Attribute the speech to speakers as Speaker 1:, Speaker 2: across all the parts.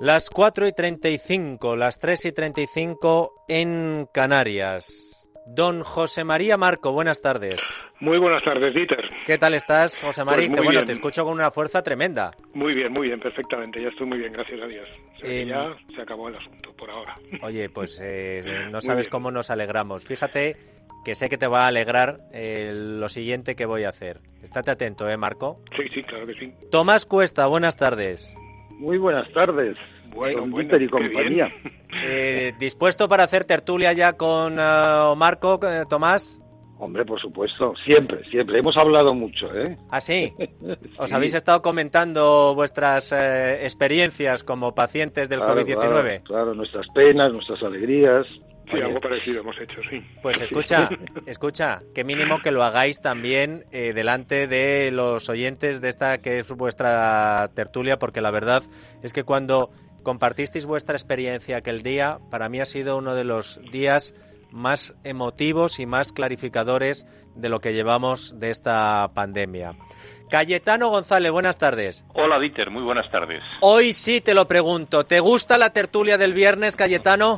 Speaker 1: Las 4:35, las 3:35 en Canarias. Don José María Marco, buenas tardes.
Speaker 2: Muy buenas tardes, Dieter.
Speaker 1: ¿Qué tal estás, José María?
Speaker 2: Pues muy bien.
Speaker 1: Te escucho con una fuerza tremenda.
Speaker 2: Muy bien, perfectamente. Ya estoy muy bien, gracias a Dios. O sea que ya se acabó el asunto por ahora.
Speaker 1: Oye, pues no sabes cómo nos alegramos. Fíjate que sé que te va a alegrar lo siguiente que voy a hacer. Estate atento, Marco.
Speaker 2: Sí, claro que sí.
Speaker 1: Tomás Cuesta, buenas tardes.
Speaker 3: Muy buenas tardes.
Speaker 2: Bueno,
Speaker 3: y compañía.
Speaker 1: ¿Dispuesto para hacer tertulia ya con Marco, Tomás?
Speaker 3: Hombre, por supuesto, siempre. Hemos hablado mucho, ¿eh?
Speaker 1: ¿Ah, sí? ¿Os
Speaker 3: Sí.
Speaker 1: habéis estado comentando vuestras experiencias como pacientes del COVID-19?
Speaker 3: Claro, nuestras penas, nuestras alegrías.
Speaker 2: Sí, algo parecido hemos hecho, sí.
Speaker 1: Pues escucha, que mínimo que lo hagáis también delante de los oyentes de esta que es vuestra tertulia, porque la verdad es que cuando compartisteis vuestra experiencia aquel día, para mí ha sido uno de los días más emotivos y más clarificadores de lo que llevamos de esta pandemia. Cayetano González, buenas tardes.
Speaker 4: Hola, Dieter, muy buenas tardes.
Speaker 1: Hoy sí te lo pregunto, ¿te gusta la tertulia del viernes, Cayetano?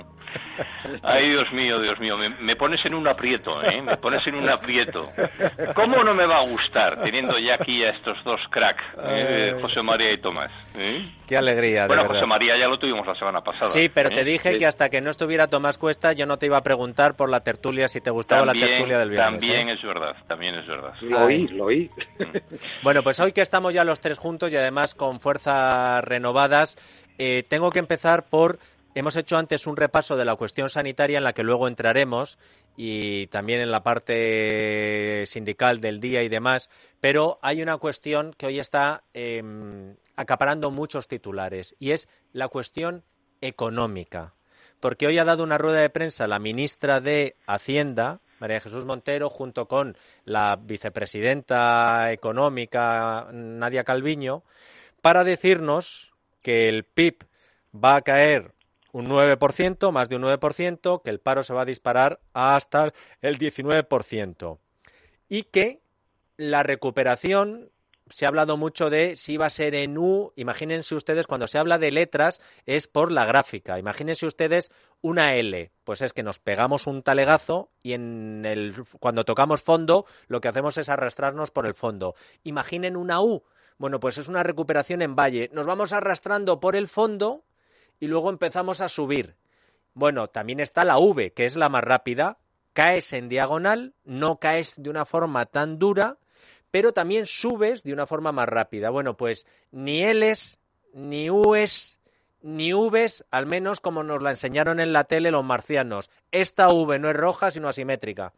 Speaker 4: Ay, Dios mío, me pones en un aprieto, ¿eh? Me pones en un aprieto. ¿Cómo no me va a gustar teniendo ya aquí a estos dos cracks, José María y Tomás?
Speaker 1: Qué alegría,
Speaker 4: Bueno,
Speaker 1: de verdad.
Speaker 4: José María ya lo tuvimos la semana pasada.
Speaker 1: Sí, pero te dije que hasta que no estuviera Tomás Cuesta yo no te iba a preguntar por la tertulia, si te gustaba la tertulia del viernes.
Speaker 4: También es verdad.
Speaker 3: Lo oí.
Speaker 1: Bueno, pues hoy que estamos ya los tres juntos y además con fuerzas renovadas, tengo que empezar por... Hemos hecho antes un repaso de la cuestión sanitaria en la que luego entraremos y también en la parte sindical del día y demás, pero hay una cuestión que hoy está acaparando muchos titulares y es la cuestión económica. Porque hoy ha dado una rueda de prensa la ministra de Hacienda, María Jesús Montero, junto con la vicepresidenta económica, Nadia Calviño, para decirnos que el PIB va a caer un 9%, más de un 9%, que el paro se va a disparar hasta el 19%. Y que la recuperación, se ha hablado mucho de si va a ser en U, imagínense ustedes, cuando se habla de letras es por la gráfica, imagínense ustedes una L, pues es que nos pegamos un talegazo y cuando tocamos fondo lo que hacemos es arrastrarnos por el fondo. Imaginen una U, bueno, pues es una recuperación en valle, nos vamos arrastrando por el fondo y luego empezamos a subir. Bueno, también está la V, que es la más rápida. Caes en diagonal, no caes de una forma tan dura, pero también subes de una forma más rápida. Bueno, pues ni L's, ni U's, ni V's, al menos como nos la enseñaron en la tele los marcianos. Esta V no es roja, sino asimétrica.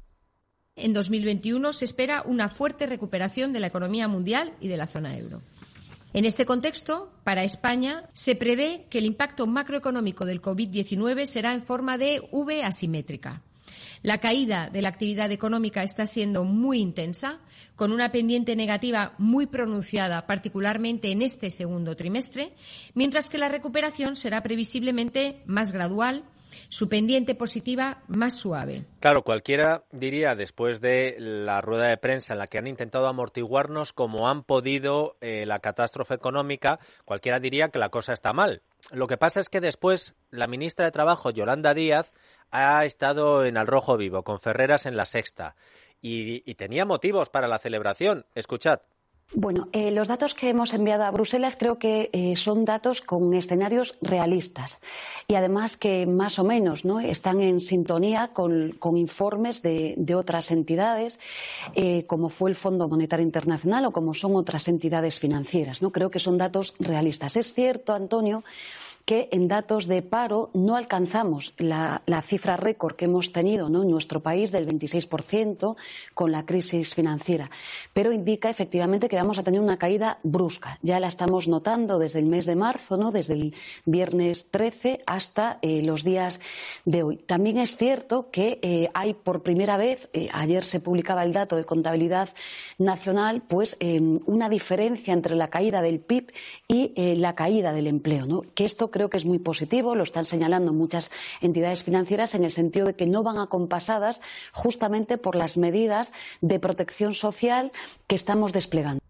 Speaker 5: En 2021 se espera una fuerte recuperación de la economía mundial y de la zona euro. En este contexto, para España, se prevé que el impacto macroeconómico del COVID-19 será en forma de V asimétrica. La caída de la actividad económica está siendo muy intensa, con una pendiente negativa muy pronunciada, particularmente en este segundo trimestre, mientras que la recuperación será previsiblemente más gradual, su pendiente positiva más suave.
Speaker 1: Claro, cualquiera diría, después de la rueda de prensa en la que han intentado amortiguarnos como han podido la catástrofe económica, cualquiera diría que la cosa está mal. Lo que pasa es que después la ministra de Trabajo, Yolanda Díaz, ha estado en Al Rojo Vivo, con Ferreras en La Sexta, y tenía motivos para la celebración. Escuchad.
Speaker 6: Bueno, los datos que hemos enviado a Bruselas creo que son datos con escenarios realistas y además que más o menos, ¿no?, están en sintonía con informes de otras entidades como fue el Fondo Monetario Internacional o como son otras entidades financieras, ¿no? Creo que son datos realistas. Es cierto, Antonio, que en datos de paro no alcanzamos la cifra récord que hemos tenido, ¿no?, en nuestro país del 26% con la crisis financiera, pero indica efectivamente que vamos a tener una caída brusca. Ya la estamos notando desde el mes de marzo, ¿no?, desde el viernes 13 hasta los días de hoy. También es cierto que hay por primera vez, ayer se publicaba el dato de contabilidad nacional, pues una diferencia entre la caída del PIB y la caída del empleo, ¿no?, que esto creo que es muy positivo, lo están señalando muchas entidades financieras en el sentido de que no van acompasadas justamente por las medidas de protección social que estamos desplegando.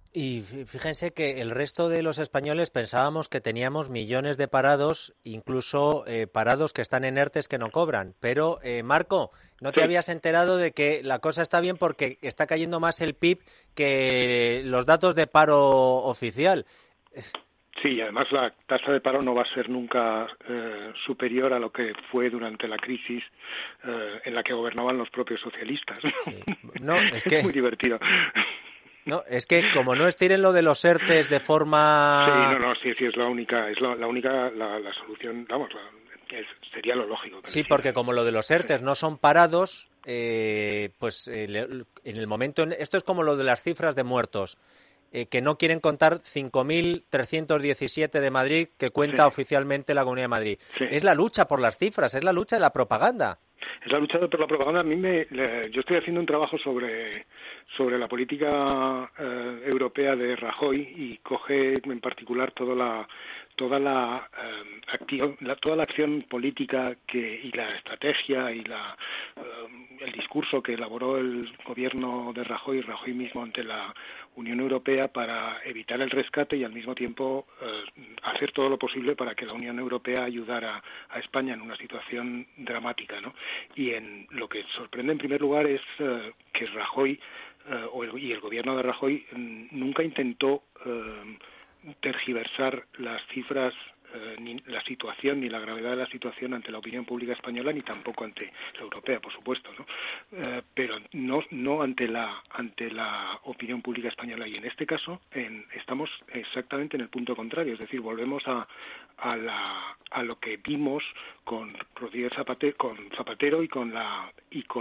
Speaker 1: Y fíjense que el resto de los españoles pensábamos que teníamos millones de parados, incluso parados que están en ERTEs que no cobran. Pero, Marco, ¿no te habías enterado de que la cosa está bien porque está cayendo más el PIB que los datos de paro oficial?
Speaker 2: Sí, y además la tasa de paro no va a ser nunca superior a lo que fue durante la crisis en la que gobernaban los propios socialistas.
Speaker 1: Sí. No, es
Speaker 2: muy divertido.
Speaker 1: No, es que como no estiren lo de los ERTEs de forma...
Speaker 2: Sí, es la única la solución, vamos, sería lo lógico.
Speaker 1: Sí, porque como lo de los ERTEs no son parados, pues en el momento... Esto es como lo de las cifras de muertos, que no quieren contar 5.317 de Madrid, que cuenta oficialmente la Comunidad de Madrid. Sí. Es la lucha por las cifras, es la lucha de la propaganda.
Speaker 2: Es la lucha por la propaganda. Yo estoy haciendo un trabajo sobre la política europea de Rajoy y coge en particular toda la acción política y la estrategia y el discurso que elaboró el gobierno de Rajoy mismo ante la Unión Europea para evitar el rescate y al mismo tiempo hacer todo lo posible para que la Unión Europea ayudara a España en una situación dramática, ¿no? Y lo que sorprende en primer lugar es que Rajoy y el gobierno de Rajoy nunca intentó tergiversar las cifras, ni la situación ni la gravedad de la situación ante la opinión pública española ni tampoco ante la europea, por supuesto, ¿no? Pero no ante la opinión pública española, y en este caso estamos exactamente en el punto contrario, es decir, volvemos a lo que vimos con Rodríguez Zapatero y con la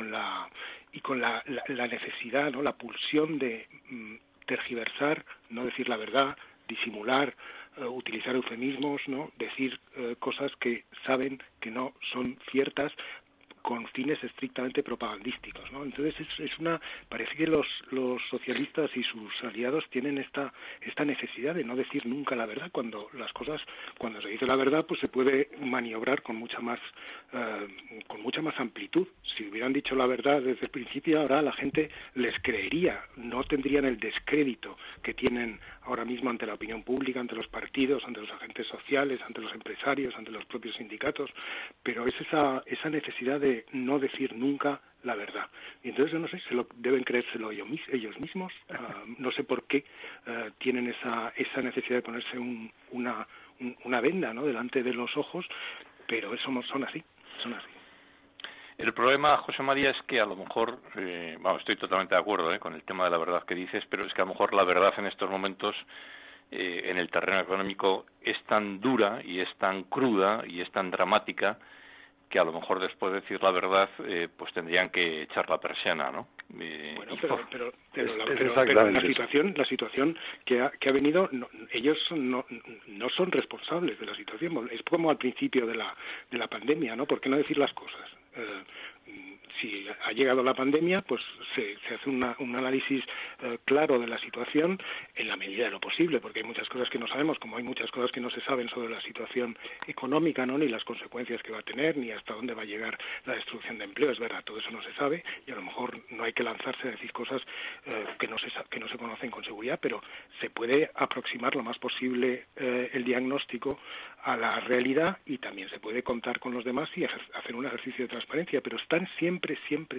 Speaker 2: necesidad, ¿no? La pulsión de tergiversar, no decir la verdad, disimular, utilizar eufemismos, ¿no? Decir cosas que saben que no son ciertas con fines estrictamente propagandísticos, ¿no? Entonces parece que los socialistas y sus aliados tienen esta necesidad de no decir nunca la verdad, cuando se dice la verdad, pues se puede maniobrar con mucha más amplitud. Si hubieran dicho la verdad desde el principio, ahora la gente les creería, no tendrían el descrédito que tienen ahora mismo ante la opinión pública, ante los partidos, ante los agentes sociales, ante los empresarios, ante los propios sindicatos, pero es esa necesidad de no decir nunca la verdad. Y entonces, yo no sé, deben creérselo ellos mismos, no sé por qué tienen esa necesidad de ponerse una venda, ¿no?, delante de los ojos, pero son así.
Speaker 4: El problema, José María, es que a lo mejor, estoy totalmente de acuerdo con el tema de la verdad que dices, pero es que a lo mejor la verdad en estos momentos en el terreno económico es tan dura y es tan cruda y es tan dramática que a lo mejor después de decir la verdad pues tendrían que echar la persiana, ¿no?
Speaker 2: Bueno, pero la situación que ha venido, ellos no son responsables de la situación. Es como al principio de la pandemia, ¿no? ¿Por qué no decir las cosas? Si ha llegado la pandemia, pues se hace un análisis claro de la situación en la medida de lo posible, porque hay muchas cosas que no sabemos, como hay muchas cosas que no se saben sobre la situación económica, ¿no?, ni las consecuencias que va a tener, ni hasta dónde va a llegar la destrucción de empleo. Es verdad, todo eso no se sabe y a lo mejor no hay que lanzarse a decir cosas que no se conocen con seguridad, pero se puede aproximar lo más posible el diagnóstico a la realidad, y también se puede contar con los demás y hacer un ejercicio de transparencia, pero están siempre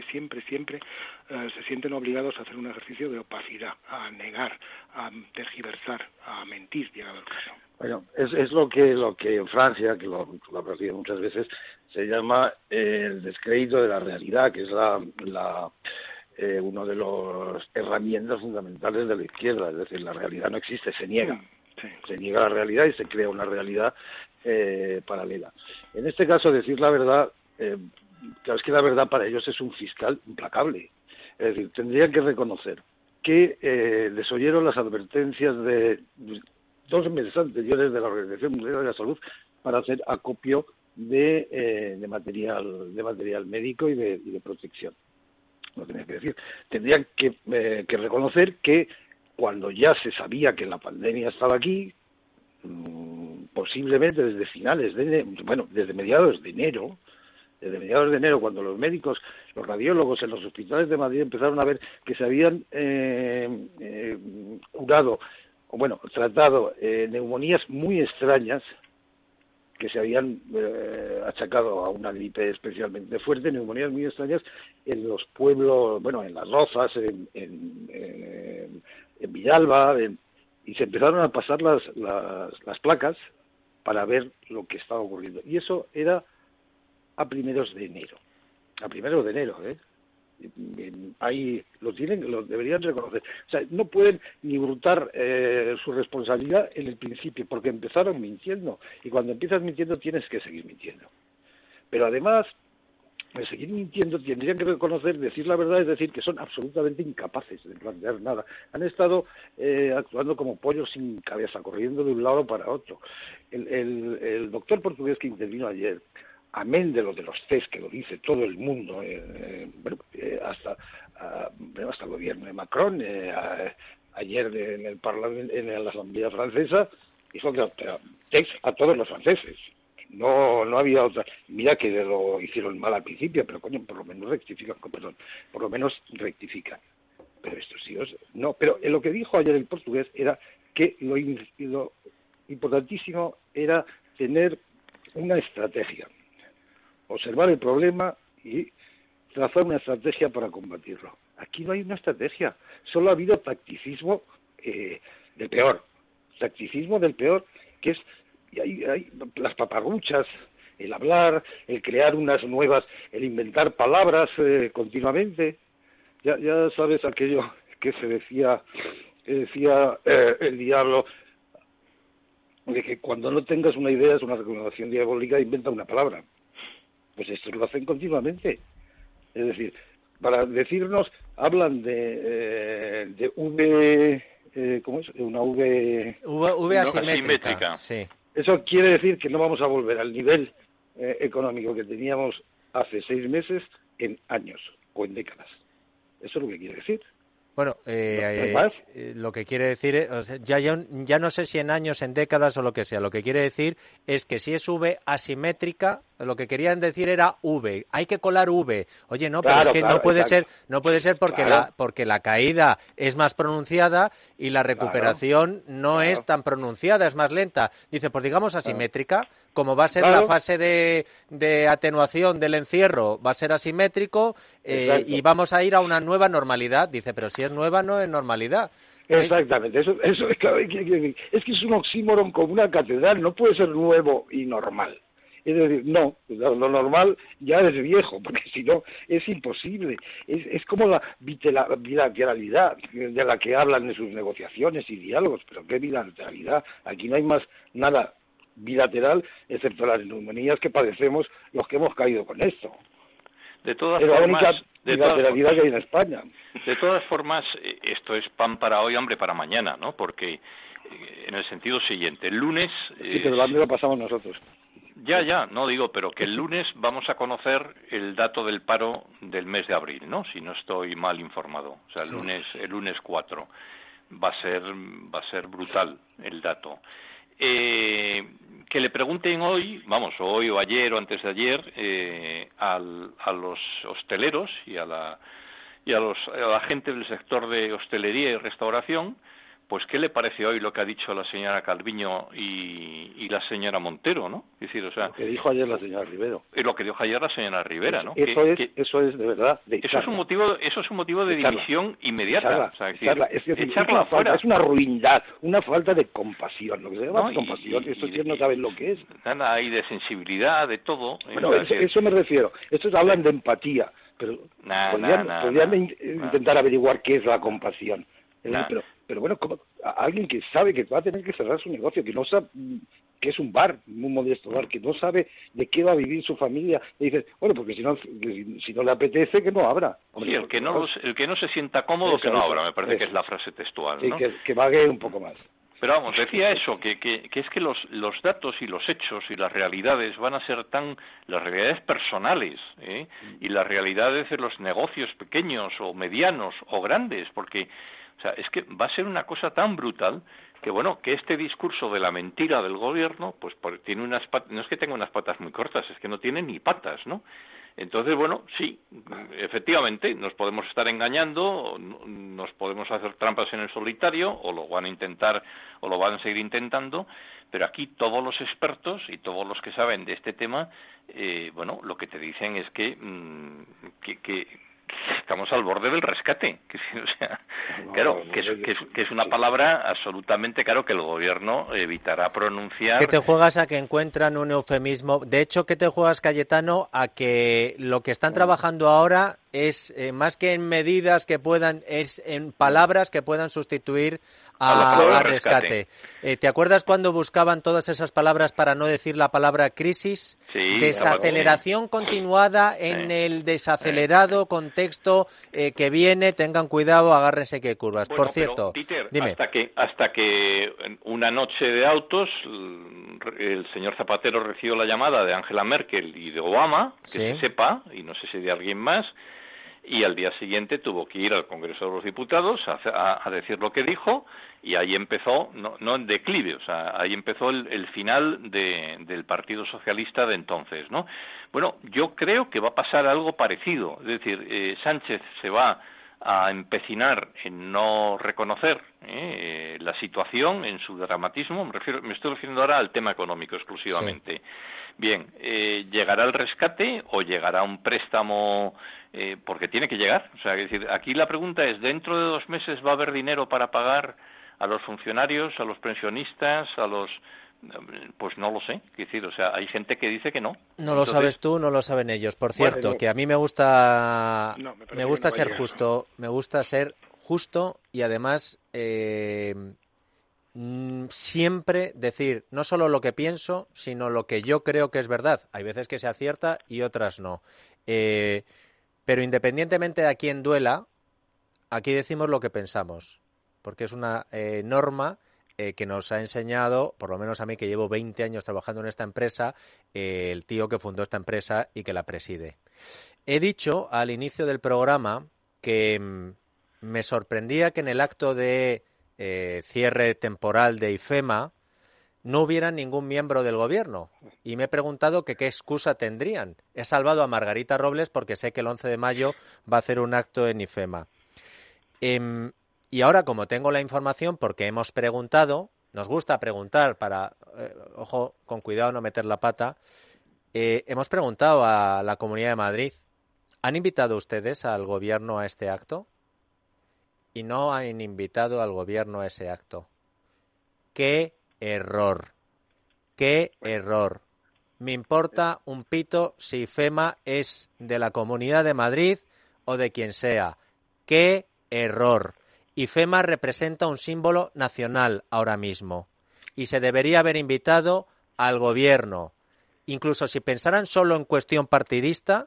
Speaker 2: se sienten obligados a hacer un ejercicio de opacidad, a negar, a tergiversar, a mentir, llegado el caso.
Speaker 3: Bueno, es lo que en Francia, que lo ha practicado muchas veces, se llama el descrédito de la realidad, que es uno de los herramientas fundamentales de la izquierda. Es decir, la realidad no existe, se niega.
Speaker 2: Sí.
Speaker 3: Se niega la realidad y se crea una realidad paralela. En este caso, decir la verdad, claro, es que la verdad para ellos es un fiscal implacable. Es decir, tendrían que reconocer que les oyeron las advertencias de 2 meses anteriores de la Organización Mundial de la Salud para hacer acopio de material médico y de protección. No tenía que decir. Tendrían que reconocer que cuando ya se sabía que la pandemia estaba aquí, posiblemente desde mediados de enero, desde mediados de enero, cuando los médicos, los radiólogos en los hospitales de Madrid empezaron a ver que se habían curado, o bueno, tratado neumonías muy extrañas, que se habían achacado a una gripe especialmente fuerte, neumonías muy extrañas en los pueblos, bueno, en Las Rozas, en Villalba, y se empezaron a pasar las placas para ver lo que estaba ocurriendo. Y eso era a primeros de enero. A primeros de enero, ¿eh? Ahí lo deberían reconocer. O sea, no pueden ni brutar su responsabilidad en el principio, porque empezaron mintiendo. Y cuando empiezas mintiendo tienes que seguir mintiendo. Pero además de seguir mintiendo, tendrían que reconocer, decir la verdad, es decir, que son absolutamente incapaces de plantear nada. Han estado actuando como pollos sin cabeza, corriendo de un lado para otro. El doctor portugués que intervino ayer, amén de los test, que lo dice todo el mundo, hasta el gobierno de Macron, ayer en el Parlamento, en la Asamblea Francesa, hizo test a todos los franceses. No había otra. Mira que lo hicieron mal al principio, pero coño, por lo menos rectifican. Pero estos tíos no. Pero lo que dijo ayer el portugués era que lo importantísimo era tener una estrategia, observar el problema y trazar una estrategia para combatirlo. Aquí no hay una estrategia, solo ha habido tacticismo del peor, que es hay las paparruchas, el hablar, el crear unas nuevas, el inventar palabras continuamente. Ya sabes aquello que decía el diablo, de que cuando no tengas una idea es una recomendación diabólica, inventa una palabra. Pues esto lo hacen continuamente. Es decir, para decirnos, hablan de V, ¿cómo es? Una
Speaker 1: V asimétrica. Sí.
Speaker 3: Eso quiere decir que no vamos a volver al nivel económico que teníamos hace 6 meses en años o en décadas. Eso es lo que quiere decir.
Speaker 1: Bueno, lo que quiere decir, o sea, ya no sé si en años, en décadas o lo que sea. Lo que quiere decir es que si es V asimétrica, lo que querían decir era V. Hay que colar V. Oye, no, pero es que no puede ser porque la caída es más pronunciada y la recuperación no es tan pronunciada, es más lenta. Dice, pues digamos asimétrica, como va a ser la fase de atenuación del encierro, va a ser asimétrico y vamos a ir a una nueva normalidad. Dice, pero si es nueva no es normalidad.
Speaker 3: Exactamente, eso es que es un oxímoron como una catedral, no puede ser nuevo y normal. Es decir, no, lo normal ya es viejo, porque si no es imposible. Es como la bilateralidad de la que hablan en sus negociaciones y diálogos, pero ¿qué bilateralidad? Aquí no hay más nada bilateral, excepto las neumonías que padecemos los que hemos caído con esto.
Speaker 4: De todas
Speaker 3: formas,
Speaker 4: la
Speaker 3: única bilateralidad que hay en España.
Speaker 4: De todas formas, esto es pan para hoy, hambre para mañana, ¿no? Porque en el sentido siguiente, el lunes...
Speaker 3: Sí, pero el hambre lo pasamos nosotros.
Speaker 4: Ya, no digo, pero que el lunes vamos a conocer el dato del paro del mes de abril, ¿no? Si no estoy mal informado. O sea, el lunes 4 va a ser brutal el dato. Que le pregunten hoy o ayer o antes de ayer a los hosteleros y a la gente del sector de hostelería y restauración, pues qué le parece hoy lo que ha dicho la señora Calviño y la señora Montero, ¿no? Es decir, o sea,
Speaker 3: lo que dijo ayer la señora Rivero.
Speaker 4: Y lo que dijo ayer la señora Rivera, ¿no?
Speaker 3: Eso es de verdad.
Speaker 4: Eso es un motivo de división inmediata.
Speaker 3: Echarla fuera. Es una ruindad, una falta de compasión. Lo que se llama compasión, estos tíos no saben lo que es.
Speaker 4: Nada, hay de sensibilidad, de todo.
Speaker 3: Bueno, eso me refiero. Estos hablan de empatía, pero podrían intentar averiguar qué es la compasión. Pero bueno, como alguien que sabe que va a tener que cerrar su negocio, que no sabe que es un bar, un modesto bar, que no sabe de qué va a vivir su familia, y dices, bueno, porque si no le apetece, que no abra.
Speaker 4: Hombre, sí, el que no se sienta cómodo, que no abra, me parece que es la frase textual, ¿no?
Speaker 3: Sí, que vague un poco más.
Speaker 4: Pero vamos, decía eso, que es que los datos y los hechos y las realidades van a ser las realidades personales, y las realidades de los negocios pequeños o medianos o grandes, porque, o sea, es que va a ser una cosa tan brutal que este discurso de la mentira del gobierno, pues tiene unas patas, no es que tenga unas patas muy cortas, es que no tiene ni patas, ¿no? Entonces, bueno, sí, efectivamente, nos podemos estar engañando, nos podemos hacer trampas en el solitario, o lo van a intentar, o lo van a seguir intentando, pero aquí todos los expertos y todos los que saben de este tema, lo que te dicen es que estamos al borde del rescate, que es una palabra absolutamente, claro, que el gobierno evitará pronunciar.
Speaker 1: ¿Qué te juegas a que encuentran un eufemismo? De hecho, ¿qué te juegas, Cayetano, a que lo que están trabajando ahora es, más que en medidas que puedan, es en palabras que puedan sustituir a rescate? ¿Te acuerdas cuando buscaban todas esas palabras para no decir la palabra crisis?
Speaker 4: Sí,
Speaker 1: desaceleración continuada en el desacelerado contexto que viene. Tengan cuidado, agárrense que hay curvas.
Speaker 4: Bueno,
Speaker 1: por cierto,
Speaker 4: pero, Peter,
Speaker 1: dime.
Speaker 4: Hasta que una noche de autos el señor Zapatero recibió la llamada de Angela Merkel y de Obama, que se sepa, y no sé si de alguien más, y al día siguiente tuvo que ir al Congreso de los Diputados a decir lo que dijo, y ahí empezó, no en declive, o sea, ahí empezó el final del Partido Socialista de entonces, ¿no? Bueno, yo creo que va a pasar algo parecido, es decir, Sánchez se va a empecinar en no reconocer la situación en su dramatismo, me estoy refiriendo ahora al tema económico exclusivamente. Sí. Bien, ¿llegará el rescate o llegará un préstamo? Porque tiene que llegar. O sea, es decir, aquí la pregunta es, ¿dentro de 2 meses va a haber dinero para pagar a los funcionarios, a los pensionistas, a los...? Pues no lo sé, es decir, o sea, hay gente que dice que no.
Speaker 1: No lo sabes tú, no lo saben ellos. Por cierto, que a mí me gusta ser justo, me gusta ser justo y además siempre decir no solo lo que pienso, sino lo que yo creo que es verdad. Hay veces que se acierta y otras no. Pero independientemente de a quién duela, aquí decimos lo que pensamos, porque es una norma que nos ha enseñado, por lo menos a mí que llevo 20 años trabajando en esta empresa, el tío que fundó esta empresa y que la preside. He dicho al inicio del programa que me sorprendía que en el acto de cierre temporal de IFEMA no hubiera ningún miembro del gobierno y me he preguntado que qué excusa tendrían. He salvado a Margarita Robles porque sé que el 11 de mayo va a hacer un acto en IFEMA. Y ahora, como tengo la información, porque hemos preguntado, nos gusta preguntar para, ojo, con cuidado no meter la pata, hemos preguntado a la Comunidad de Madrid, ¿han invitado ustedes al gobierno a este acto? Y no han invitado al gobierno a ese acto. ¡Qué error! ¡Qué error! Me importa un pito si IFEMA es de la Comunidad de Madrid o de quien sea. ¡Qué error! IFEMA representa un símbolo nacional ahora mismo y se debería haber invitado al gobierno. Incluso si pensaran solo en cuestión partidista,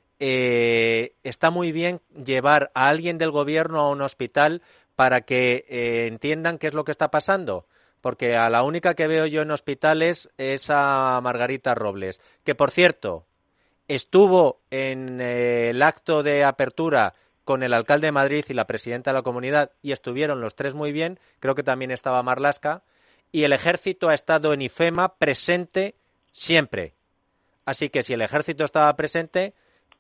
Speaker 1: está muy bien llevar a alguien del gobierno a un hospital para que entiendan qué es lo que está pasando. Porque a la única que veo yo en hospitales es a Margarita Robles, que por cierto estuvo en el acto de apertura con el alcalde de Madrid y la presidenta de la comunidad y estuvieron los tres muy bien, creo que también estaba Marlaska, y el ejército ha estado en IFEMA presente siempre. Así que si el ejército estaba presente,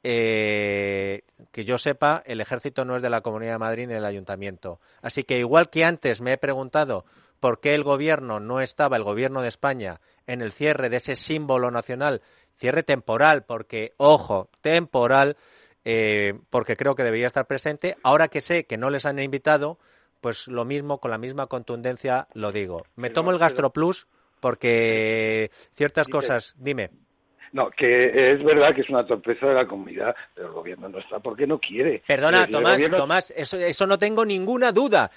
Speaker 1: que yo sepa, el ejército no es de la Comunidad de Madrid ni del ayuntamiento. Así que igual que antes me he preguntado por qué el gobierno no estaba, el gobierno de España, en el cierre de ese símbolo nacional, cierre temporal, porque, ojo, temporal, porque creo que debería estar presente. Ahora que sé que no les han invitado, pues lo mismo, con la misma contundencia lo digo. Me tomo el GastroPlus porque ciertas cosas... Dime.
Speaker 3: No, que es verdad que es una torpeza de la comunidad, pero el gobierno no está porque no quiere.
Speaker 1: Perdona, Tomás, eso no tengo ninguna duda,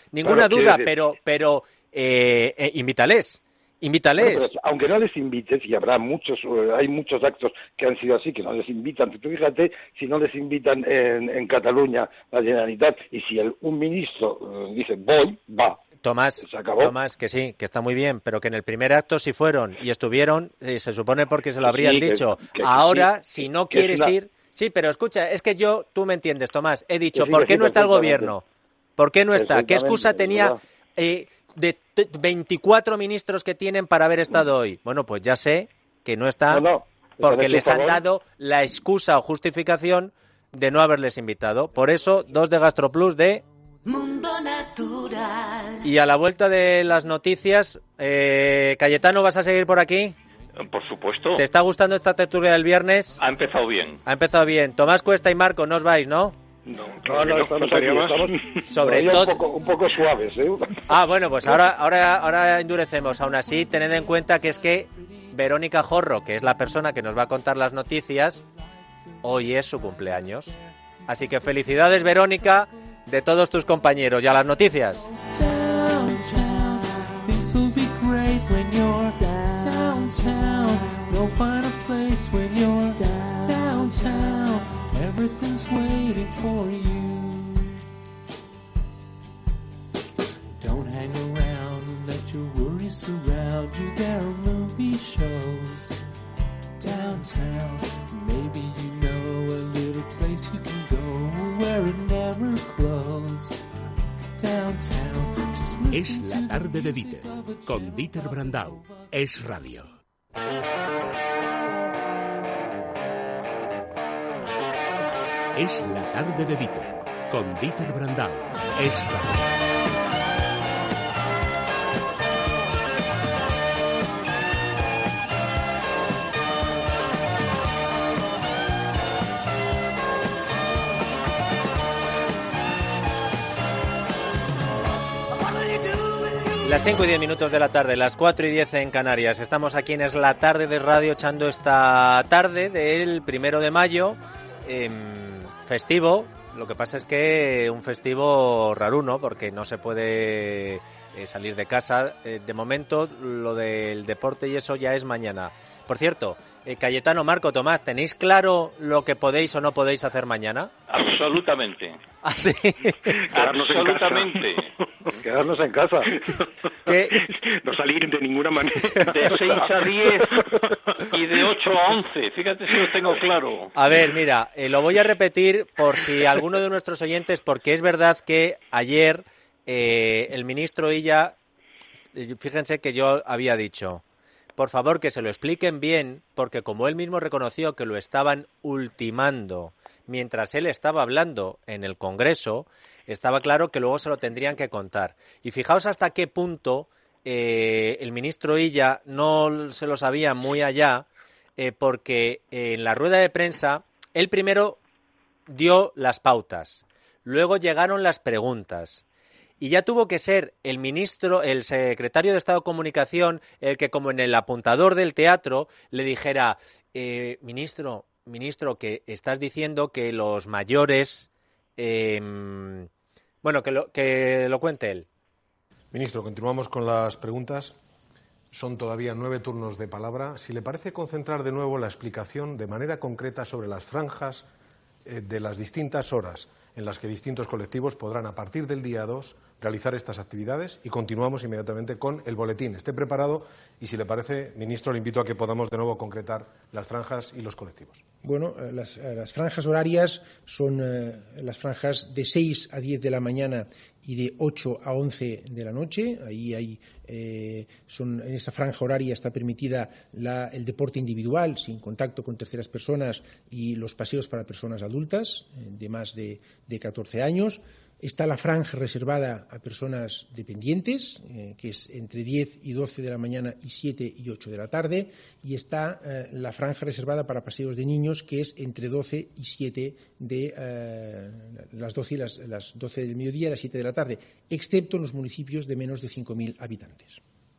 Speaker 1: pero invítales. Invítales.
Speaker 3: Bueno, aunque no les invites, y habrá hay muchos actos que han sido así, que no les invitan. Tú fíjate si no les invitan en Cataluña, la Generalitat, y si un ministro dice voy, va.
Speaker 1: Tomás, que sí, que está muy bien, pero que en el primer acto sí fueron y estuvieron, se supone porque se lo habrían dicho. Ahora, si no quieres ir... Sí, pero escucha, es que tú me entiendes, Tomás. He dicho, ¿por qué no está el gobierno? ¿Por qué no está? ¿Qué excusa tenía...? de 24 ministros que tienen para haber estado hoy. Bueno, pues ya sé que no está porque les han dado la excusa o justificación de no haberles invitado. Por eso, 2 de GastroPlus de Mundo Natural. Y a la vuelta de las noticias, Cayetano, ¿vas a seguir por aquí?
Speaker 4: Por supuesto.
Speaker 1: ¿Te está gustando esta tertulia del viernes?
Speaker 4: Ha empezado bien.
Speaker 1: Ha empezado bien. Tomás Cuesta y Marco, ¿no os vais, no?
Speaker 3: No, estamos aquí,
Speaker 1: sobre todo
Speaker 3: un poco suaves, ¿eh?
Speaker 1: Ah, bueno, pues ahora endurecemos. Aún así, tened en cuenta que es que Verónica Jorro, que es la persona que nos va a contar las noticias, hoy es su cumpleaños. Así que felicidades, Verónica, de todos tus compañeros. Y a las noticias.
Speaker 7: Everything's waiting for you. Don't hang around and let your worries surround you. There are movie shows downtown. Maybe you know a little place you can go where it never closed. Downtown.
Speaker 8: Es la tarde de Dieter, con Dieter Brandau. Es radio. Es la tarde de Dieter, con Dieter Brandau. Es radio.
Speaker 1: Las 5 y 10 minutos de la tarde, las 4 y 10 en Canarias. Estamos aquí en Es la tarde de radio, echando esta tarde del 1 de mayo. Festivo, lo que pasa es que un festivo raruno, porque no se puede salir de casa. De momento, lo del deporte y eso ya es mañana. Por cierto, Cayetano, Marco, Tomás, ¿tenéis claro lo que podéis o no podéis hacer mañana?
Speaker 4: Absolutamente.
Speaker 1: ¿Ah, sí?
Speaker 4: Absolutamente.
Speaker 3: Quedarnos en casa.
Speaker 1: ¿Qué?
Speaker 2: No salir de ninguna manera.
Speaker 4: De 6 a 10 y de 8 a 11. Fíjate si lo tengo claro.
Speaker 1: A ver, mira, lo voy a repetir por si alguno de nuestros oyentes, porque es verdad que ayer el ministro Illa, fíjense que yo había dicho, por favor que se lo expliquen bien, porque como él mismo reconoció que lo estaban ultimando mientras él estaba hablando en el Congreso, estaba claro que luego se lo tendrían que contar. Y fijaos hasta qué punto el ministro Illa no se lo sabía muy allá, porque en la rueda de prensa él primero dio las pautas, luego llegaron las preguntas. Y ya tuvo que ser el secretario de Estado de Comunicación, el que, como en el apuntador del teatro, le dijera, ministro, que estás diciendo que los mayores... Bueno, que lo cuente él.
Speaker 9: Ministro, continuamos con las preguntas. Son todavía 9 turnos de palabra. Si le parece concentrar de nuevo la explicación de manera concreta sobre las franjas de las distintas horas en las que distintos colectivos podrán, a partir del día 2, realizar estas actividades, y continuamos inmediatamente con el boletín. Esté preparado y, si le parece, ministro, le invito a que podamos de nuevo concretar las franjas y los colectivos.
Speaker 10: Bueno, las franjas horarias son las franjas de 6 a 10 de la mañana y de 8 a 11 de la noche. Ahí hay, en esa franja horaria está permitida el deporte individual, sin contacto con terceras personas, y los paseos para personas adultas de más de 14 años. Está la franja reservada a personas dependientes, que es entre 10 y 12 de la mañana y 7 y 8 de la tarde. Y está la franja reservada para paseos de niños, que es entre 12 y 7 de las 12 y las 12 del mediodía y las 7 de la tarde, excepto en los municipios de menos de 5.000 habitantes.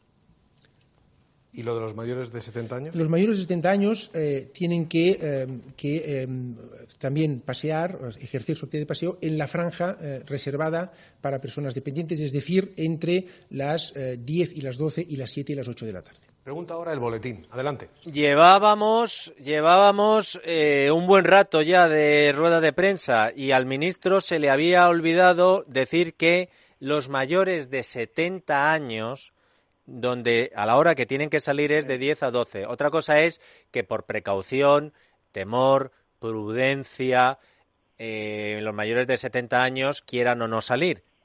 Speaker 9: ¿Y lo de los mayores de 70 años?
Speaker 10: Los mayores de 70 años tienen que también pasear, ejercer su actividad de paseo en la franja reservada para personas dependientes, es decir, entre las 10 y las 12 y las 7 y las 8 de la tarde.
Speaker 9: Pregunta ahora el boletín. Adelante.
Speaker 1: Llevábamos un buen rato ya de rueda de prensa y al ministro se le había olvidado decir que los mayores de 70 años, donde a la hora que tienen que salir es de 10 a 12. Otra cosa es que por precaución, temor, prudencia, los mayores de 70 años quieran o no salir.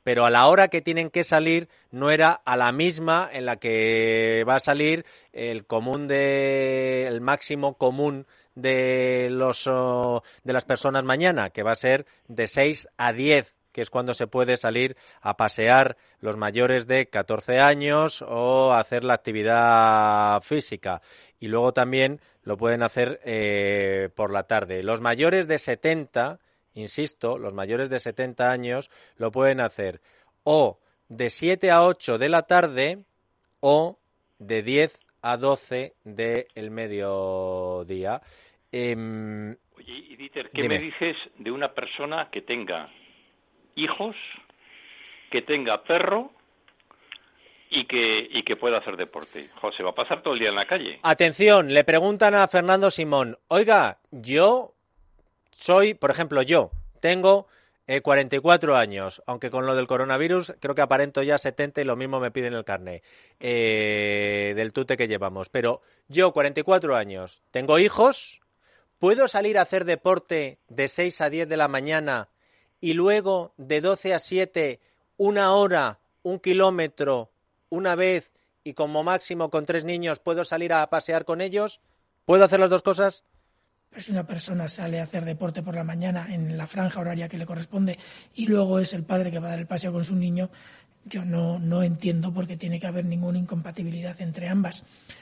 Speaker 1: pero a la hora que tienen que salir no era a la misma en la que va a salir el máximo común de las personas mañana, que va a ser de 6 a 10, que es cuando se puede salir a pasear los mayores de 14 años o hacer la actividad física. Y luego también lo pueden hacer por la tarde. Los mayores de 70, insisto, los mayores de 70 años lo pueden hacer o de 7 a 8 de la tarde o de 10 a 12 del mediodía.
Speaker 4: Oye, y Dieter, ¿qué me dices de una persona que tenga hijos, que tenga perro y que pueda hacer deporte? José, va a pasar todo el día en la calle.
Speaker 1: Atención, le preguntan a Fernando Simón, oiga, yo soy, por ejemplo, yo tengo 44 años, aunque con lo del coronavirus creo que aparento ya 70 y lo mismo me piden el carné del tute que llevamos. Pero yo, 44 años, tengo hijos, ¿puedo salir a hacer deporte de 6 a 10 de la mañana y luego de 12 a 7, 1 hora, 1 kilómetro, una vez y como máximo con 3 niños puedo salir a pasear con ellos? ¿Puedo hacer las dos cosas?
Speaker 11: Pues si una persona sale a hacer deporte por la mañana en la franja horaria que le corresponde y luego es el padre que va a dar el paseo con su niño, yo no entiendo por qué tiene que haber ninguna incompatibilidad entre ambas.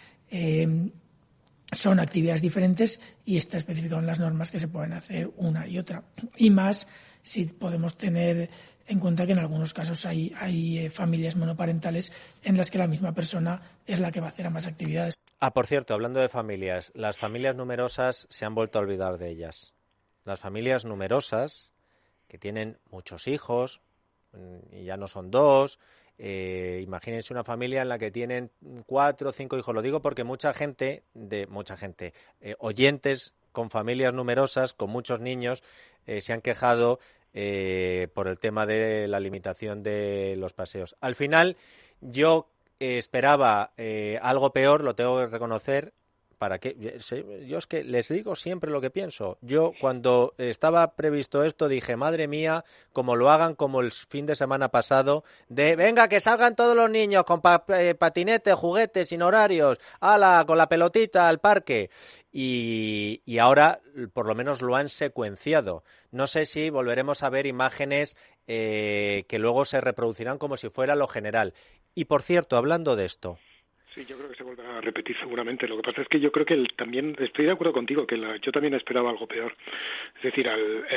Speaker 11: Son actividades diferentes y está especificado en las normas que se pueden hacer una y otra. Y más si podemos tener en cuenta que en algunos casos hay familias monoparentales en las que la misma persona es la que va a hacer ambas actividades.
Speaker 1: Por cierto, hablando de familias, las familias numerosas se han vuelto a olvidar de ellas. Las familias numerosas, que tienen muchos hijos, y ya no son 2, imagínense una familia en la que tienen 4 o 5 hijos. Lo digo porque mucha gente, oyentes con familias numerosas, con muchos niños, se han quejado por el tema de la limitación de los paseos. Al final, yo esperaba algo peor, lo tengo que reconocer. ¿Para qué? Yo es que les digo siempre lo que pienso. Yo cuando estaba previsto esto dije, madre mía, como lo hagan como el fin de semana pasado, de venga, que salgan todos los niños con patinetes, juguetes, sin horarios, ala, con la pelotita al parque. Y ahora por lo menos lo han secuenciado. No sé si volveremos a ver imágenes que luego se reproducirán como si fuera lo general. Y por cierto, hablando de esto,
Speaker 2: sí, yo creo que se volverá a repetir seguramente. Lo que pasa es que yo creo que también estoy de acuerdo contigo, que yo también esperaba algo peor. Es decir,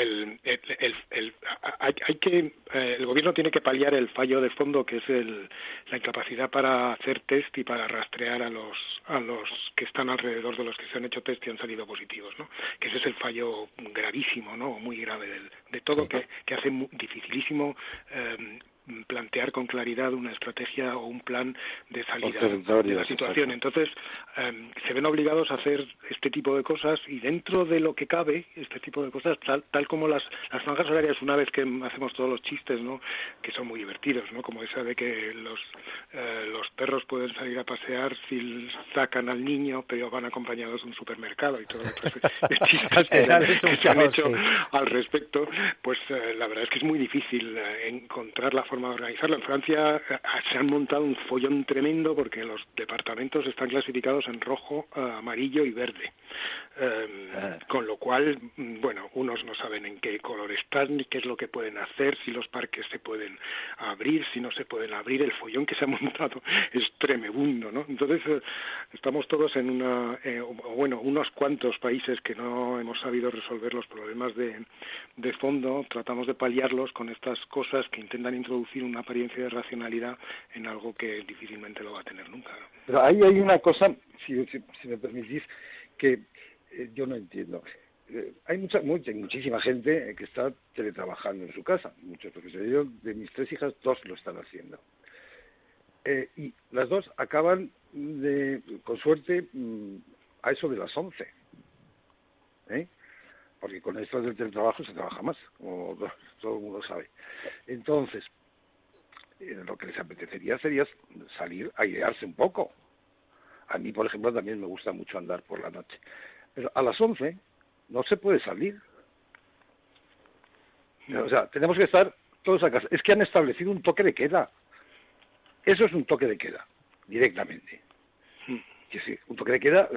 Speaker 2: el gobierno tiene que paliar el fallo de fondo, que es la incapacidad para hacer test y para rastrear a los que están alrededor de los que se han hecho test y han salido positivos, ¿no? Que ese es el fallo gravísimo, ¿no? Muy grave de todo, sí, que hace dificilísimo plantear con claridad una estrategia o un plan de salida de la situación. Entonces, se ven obligados a hacer este tipo de cosas y dentro de lo que cabe, este tipo de cosas, tal como las franjas horarias, una vez que hacemos todos los chistes, ¿no?, que son muy divertidos, ¿no?, como esa de que los perros pueden salir a pasear si sacan al niño, pero van acompañados de un supermercado y todo otros chistes que se han hecho al respecto, pues la verdad es que es muy difícil encontrar la forma de organizarlo. En Francia se han montado un follón tremendo porque los departamentos están clasificados en rojo, amarillo y verde. Con lo cual, bueno, unos no saben en qué color están ni qué es lo que pueden hacer, si los parques se pueden abrir, si no se pueden abrir. El follón que se ha montado es tremebundo, ¿no? Entonces, estamos todos en unos cuantos países que no hemos sabido resolver los problemas de fondo. Tratamos de paliarlos con estas cosas que intentan introducir una apariencia de racionalidad en algo que difícilmente lo va a tener nunca, ¿no?
Speaker 3: Pero ahí hay una cosa, si me permitís, que yo no entiendo. Hay muchísima gente que está teletrabajando en su casa, muchos profesores. Yo, de mis 3 hijas, 2 lo están haciendo. Y las 2 acaban, con suerte, a eso de las 11. Porque con esto del teletrabajo se trabaja más, como todo el mundo sabe. Entonces, lo que les apetecería sería salir a airearse un poco. A mí, por ejemplo, también me gusta mucho andar por la noche. Pero a las 11 no se puede salir. O sea, tenemos que estar todos a casa. Es que han establecido un toque de queda. Eso es un toque de queda, directamente. Que sí, un toque de queda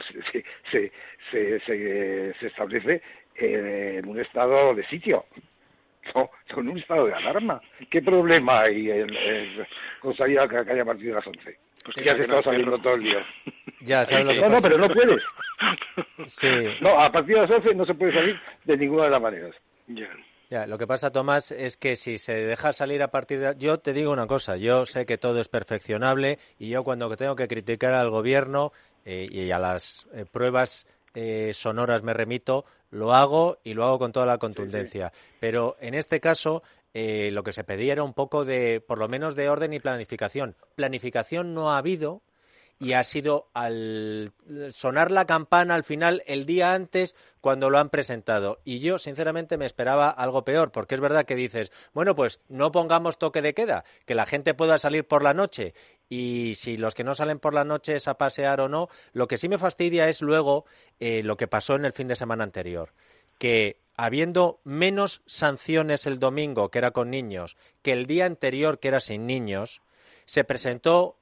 Speaker 3: se establece en un estado de sitio, no, en un estado de alarma. ¿Qué problema hay con salir a la calle a partir de las 11? Pues ya se está saliendo todo el día.
Speaker 1: Ya, ¿sabes lo que pasa?
Speaker 3: No, pero no puedes.
Speaker 1: Sí.
Speaker 3: No, a partir de las 11 no se puede salir de ninguna de las maneras.
Speaker 1: Ya, lo que pasa, Tomás, es que si se deja salir a partir de... Yo te digo una cosa, yo sé que todo es perfeccionable y yo cuando tengo que criticar al gobierno y a las pruebas sonoras me remito, lo hago y lo hago con toda la contundencia. Sí. Pero en este caso lo que se pedía era un poco de, por lo menos, de orden y planificación. Planificación no ha habido. Y ha sido al sonar la campana al final, el día antes, cuando lo han presentado. Y yo, sinceramente, me esperaba algo peor, porque es verdad que dices, bueno, pues no pongamos toque de queda, que la gente pueda salir por la noche. Y si los que no salen por la noche es a pasear o no, lo que sí me fastidia es luego lo que pasó en el fin de semana anterior. Que habiendo menos sanciones el domingo, que era con niños, que el día anterior, que era sin niños, se presentó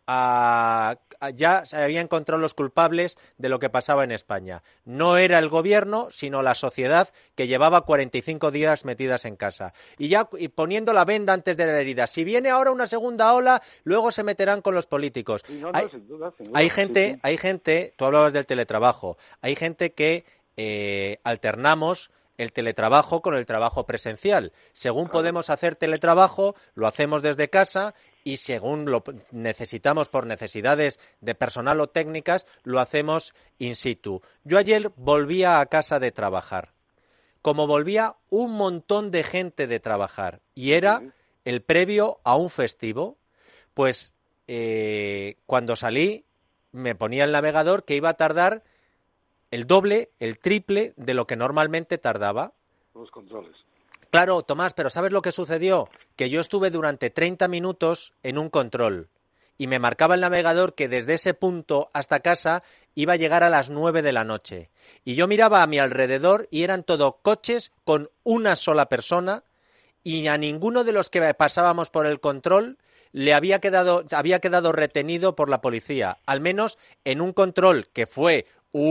Speaker 1: ya se habían encontrado los culpables de lo que pasaba en España. No era el gobierno, sino la sociedad que llevaba 45 días metidas en casa. Y poniendo la venda antes de la herida. Si viene ahora una segunda ola, luego se meterán con los políticos. Sin duda. Hay gente, tú hablabas del teletrabajo, hay gente que alternamos el teletrabajo con el trabajo presencial. Según podemos hacer teletrabajo, lo hacemos desde casa y según lo necesitamos por necesidades de personal o técnicas, lo hacemos in situ. Yo ayer volvía a casa de trabajar. Como volvía un montón de gente de trabajar y era el previo a un festivo, pues cuando salí me ponía el navegador que iba a tardar el doble, el triple de lo que normalmente tardaba.
Speaker 3: Los controles.
Speaker 1: Claro, Tomás, pero ¿sabes lo que sucedió? Que yo estuve durante 30 minutos en un control y me marcaba el navegador que desde ese punto hasta casa iba a llegar a las 9 de la noche. Y yo miraba a mi alrededor y eran todo coches con una sola persona y a ninguno de los que pasábamos por el control había quedado retenido por la policía. Al menos en un control que fue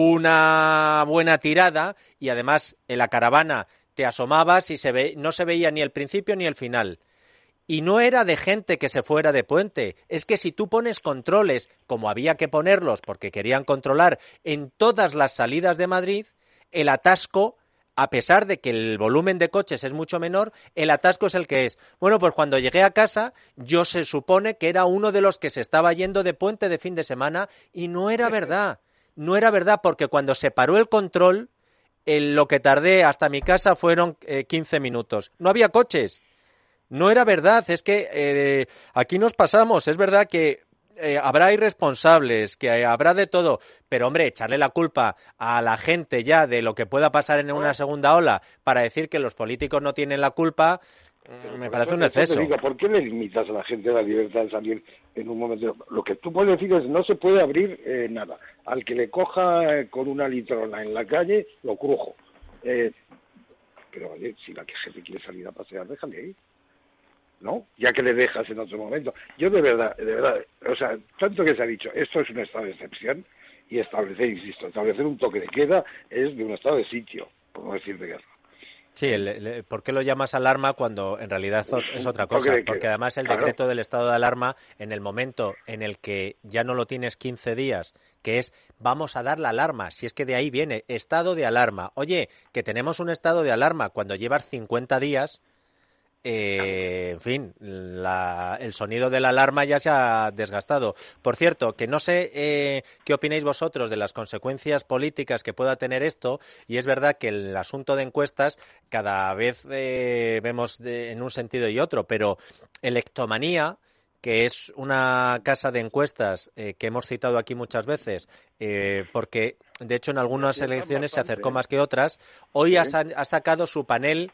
Speaker 1: una buena tirada y además en la caravana te asomabas y no se veía ni el principio ni el final. Y no era de gente que se fuera de puente. Es que si tú pones controles, como había que ponerlos porque querían controlar en todas las salidas de Madrid, el atasco, a pesar de que el volumen de coches es mucho menor, el atasco es el que es. Bueno, pues cuando llegué a casa, yo se supone que era uno de los que se estaba yendo de puente de fin de semana y no era verdad. No era verdad porque cuando se paró el control, lo que tardé hasta mi casa fueron 15 minutos. No había coches. No era verdad. Es que aquí nos pasamos. Es verdad que habrá irresponsables, que habrá de todo. Pero, hombre, echarle la culpa a la gente ya de lo que pueda pasar en una segunda ola para decir que los políticos no tienen la culpa, me parece un exceso.
Speaker 3: Te digo, ¿por qué le limitas a la gente la libertad de salir en un momento? Lo que tú puedes decir es no se puede abrir nada. Al que le coja con una litrona en la calle, lo crujo. Pero oye, si la gente quiere salir a pasear, déjale ir, ¿no? Ya que le dejas en otro momento. Yo de verdad, o sea, tanto que se ha dicho, esto es un estado de excepción y establecer un toque de queda es de un estado de sitio, por no decir de guerra.
Speaker 1: Sí, ¿por qué lo llamas alarma cuando en realidad es otra cosa? Porque además el decreto del estado de alarma, en el momento en el que ya no lo tienes 15 días, que es vamos a dar la alarma, si es que de ahí viene, estado de alarma. Oye, que tenemos un estado de alarma cuando llevas 50 días, en fin, el sonido de la alarma ya se ha desgastado. Por cierto, que no sé qué opináis vosotros de las consecuencias políticas que pueda tener esto, y es verdad que el asunto de encuestas cada vez vemos en un sentido y otro, pero Electomanía, que es una casa de encuestas que hemos citado aquí muchas veces, porque de hecho en algunas elecciones se acercó más que otras, hoy ha sacado su panel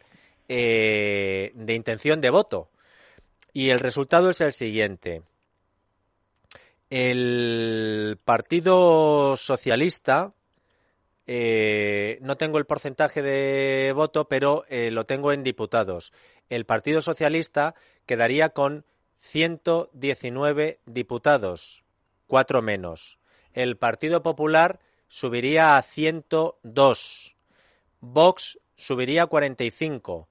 Speaker 1: de intención de voto y el resultado es el siguiente. El Partido Socialista no tengo el porcentaje de voto, pero lo tengo en diputados. El Partido Socialista quedaría con 119 diputados, 4 menos. El Partido Popular subiría a 102. Vox subiría a 45.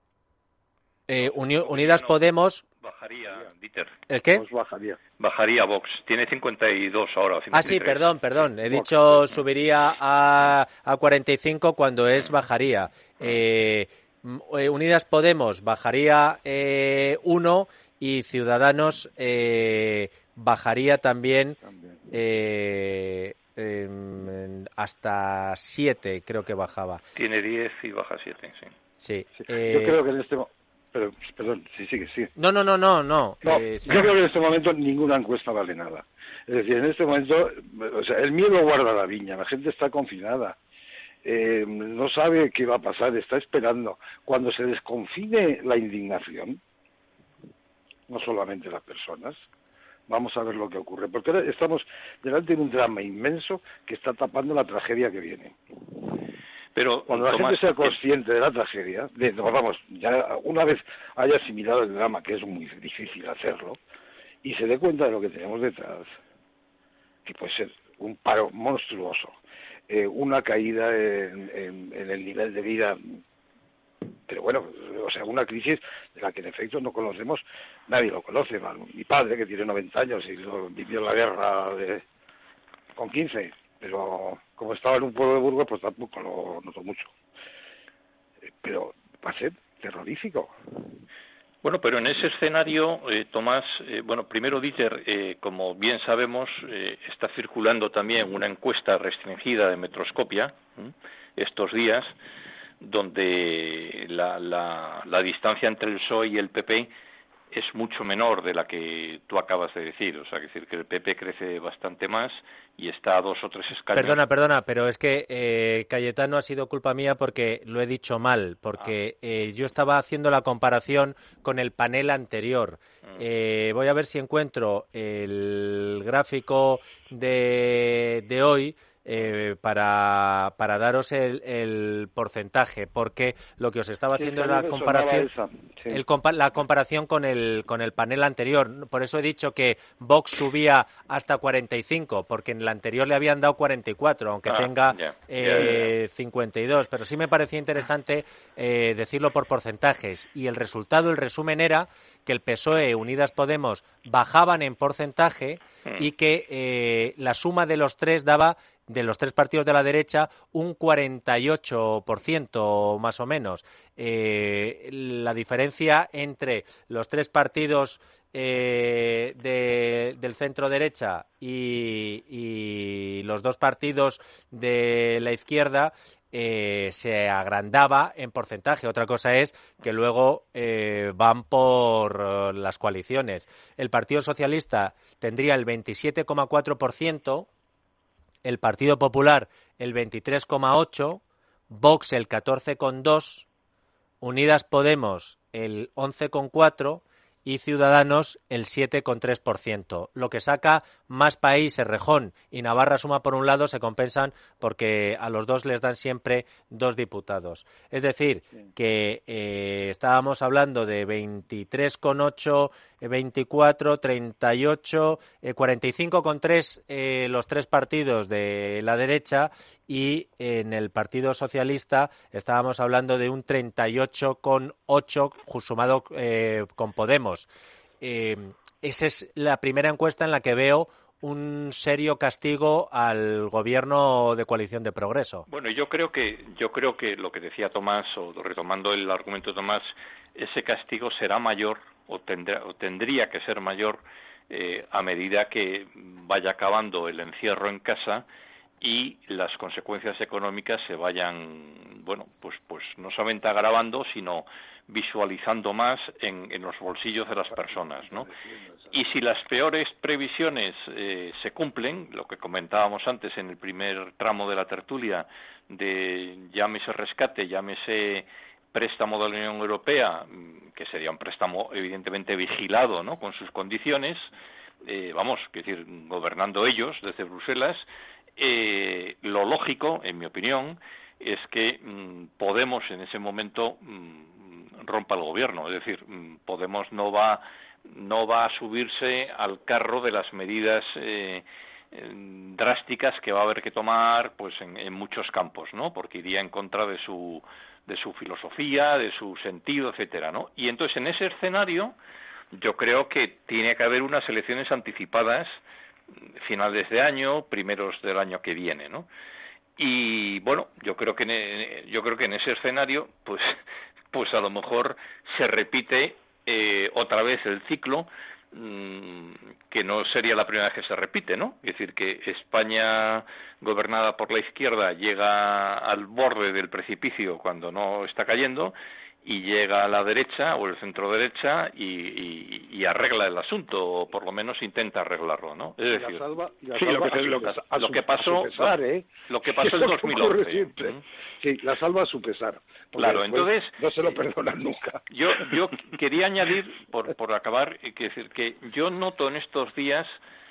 Speaker 1: Unidas Podemos...
Speaker 4: Bajaría, Dieter.
Speaker 1: ¿El qué?
Speaker 3: Pues
Speaker 4: bajaría Vox. Tiene 52 ahora. 53.
Speaker 1: Ah, sí, perdón. He dicho subiría a 45 cuando es bajaría. Unidas Podemos bajaría 1 y Ciudadanos bajaría también hasta 7, creo que bajaba.
Speaker 4: Tiene 10 y baja 7, sí.
Speaker 1: Sí.
Speaker 3: Yo creo que en este momento... Perdón, sigue.
Speaker 1: No.
Speaker 3: Sí. Yo creo que en este momento ninguna encuesta vale nada. Es decir, en este momento, o sea, el miedo guarda la viña, la gente está confinada, no sabe qué va a pasar, está esperando. Cuando se desconfine la indignación, no solamente las personas, vamos a ver lo que ocurre, porque ahora estamos delante de un drama inmenso que está tapando la tragedia que viene. Pero cuando la gente sea consciente de la tragedia, ya una vez haya asimilado el drama, que es muy difícil hacerlo, y se dé cuenta de lo que tenemos detrás, que puede ser un paro monstruoso, una caída en el nivel de vida, pero bueno, o sea, una crisis de la que en efecto no conocemos, nadie lo conoce. Mi padre, que tiene 90 años y vivió la guerra con 15, pero como estaba en un pueblo de Burgos, pues tampoco lo noto mucho. Pero va a ser terrorífico.
Speaker 4: Bueno, pero en ese escenario, Tomás, primero Dieter, como bien sabemos, está circulando también una encuesta restringida de Metroscopia estos días, donde la distancia entre el PSOE y el PP es mucho menor de la que tú acabas de decir. O sea, que el PP crece bastante más y está a 2 o 3 escaños.
Speaker 1: Perdona, pero es que Cayetano ha sido culpa mía porque lo he dicho mal, porque yo estaba haciendo la comparación con el panel anterior. Voy a ver si encuentro el gráfico de hoy. Para daros el porcentaje, porque lo que os estaba haciendo era la comparación, la comparación con el panel anterior. Por eso he dicho que Vox subía hasta 45, porque en el anterior le habían dado 44, aunque tenga 52. Pero sí me parecía interesante decirlo por porcentajes. Y el resumen era que el PSOE, Unidas Podemos, bajaban en porcentaje y que la suma de los tres daba, de los 3 partidos de la derecha, un 48% más o menos. La diferencia entre los 3 partidos del centro derecha y los 2 partidos de la izquierda se agrandaba en porcentaje. Otra cosa es que luego van por las coaliciones. El Partido Socialista tendría el 27,4%, el Partido Popular el 23,8%, Vox el 14,2%, Unidas Podemos el 11,4% y Ciudadanos el 7,3%. Lo que saca Más País, Errejón y Navarra Suma por un lado se compensan porque a los dos les dan siempre 2 diputados. Es decir, que estábamos hablando de 23,8, 24, 38, 45,3 los 3 partidos de la derecha, y en el Partido Socialista estábamos hablando de un 38,8 sumado con Podemos. Esa es la primera encuesta en la que veo un serio castigo al gobierno de coalición de progreso.
Speaker 4: Bueno, yo creo que lo que decía Tomás, o retomando el argumento de Tomás, ese castigo será mayor o tendría que ser mayor a medida que vaya acabando el encierro en casa y las consecuencias económicas se vayan, pues no solamente agravando, sino visualizando más en los bolsillos de las personas, ¿no? Y si las peores previsiones se cumplen, lo que comentábamos antes en el primer tramo de la tertulia, de llámese rescate, llámese préstamo de la Unión Europea, que sería un préstamo evidentemente vigilado, ¿no?, con sus condiciones, gobernando ellos desde Bruselas, lo lógico, en mi opinión, es que Podemos en ese momento rompa el gobierno. Es decir, Podemos no va a subirse al carro de las medidas drásticas que va a haber que tomar pues en muchos campos, ¿no? Porque iría en contra de su filosofía, de su sentido, etcétera, ¿no? Y entonces en ese escenario yo creo que tiene que haber unas elecciones anticipadas finales de año, primeros del año que viene, ¿no? Y bueno, yo creo que en ese escenario pues a lo mejor se repite otra vez el ciclo, que no sería la primera vez que se repite, ¿no? Es decir, que España gobernada por la izquierda llega al borde del precipicio cuando no está cayendo, y llega a la derecha o el centro derecha y arregla el asunto, o por lo menos intenta arreglarlo, ¿no? Es decir, lo que pasó en 2011.
Speaker 3: Sí, la salva a su pesar.
Speaker 4: Claro, entonces
Speaker 3: no se lo perdonan nunca.
Speaker 4: Yo quería añadir, por acabar, que decir que yo noto en estos días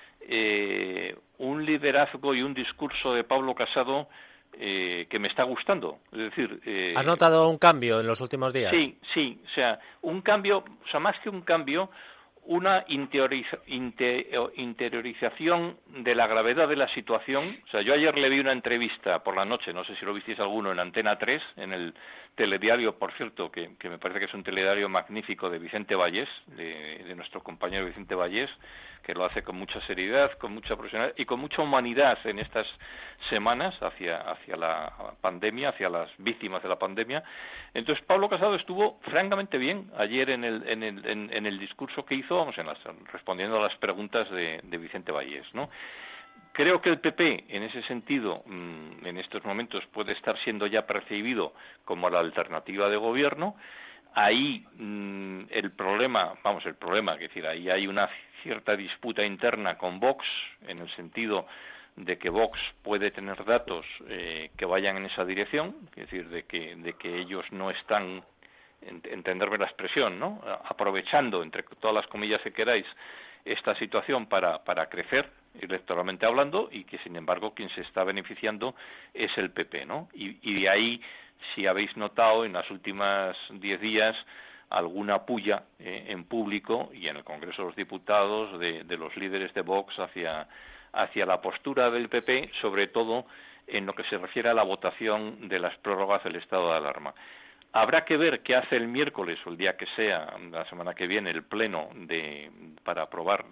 Speaker 4: un liderazgo y un discurso de Pablo Casado que me está gustando. Es decir,
Speaker 1: ¿has notado un cambio en los últimos días?
Speaker 4: Sí, o sea, un cambio, o sea, más que un cambio, una interiorización de la gravedad de la situación. O sea, yo ayer le vi una entrevista por la noche, no sé si lo visteis alguno, en Antena 3, en el telediario, por cierto, que me parece que es un telediario magnífico, de Vicente Vallés, de nuestro compañero Vicente Vallés, que lo hace con mucha seriedad, con mucha profesionalidad y con mucha humanidad en estas semanas hacia la pandemia, hacia las víctimas de la pandemia. Entonces Pablo Casado estuvo francamente bien ayer en el discurso que hizo, respondiendo a las preguntas de Vicente Vallés, ¿no? Creo que el PP, en ese sentido, en estos momentos puede estar siendo ya percibido como la alternativa de gobierno. Ahí el problema, es decir, ahí hay una cierta disputa interna con Vox, en el sentido de que Vox puede tener datos que vayan en esa dirección, es decir, de que ellos no están, entenderme la expresión, ¿no?, aprovechando, entre todas las comillas que queráis, esta situación para crecer electoralmente hablando, y que sin embargo quien se está beneficiando es el PP, ¿no? Y de ahí, si habéis notado en las últimas 10 días alguna pulla en público y en el Congreso de los Diputados de los líderes de Vox hacia la postura del PP, sobre todo en lo que se refiere a la votación de las prórrogas del estado de alarma. Habrá que ver qué hace el miércoles o el día que sea, la semana que viene, el pleno para aprobar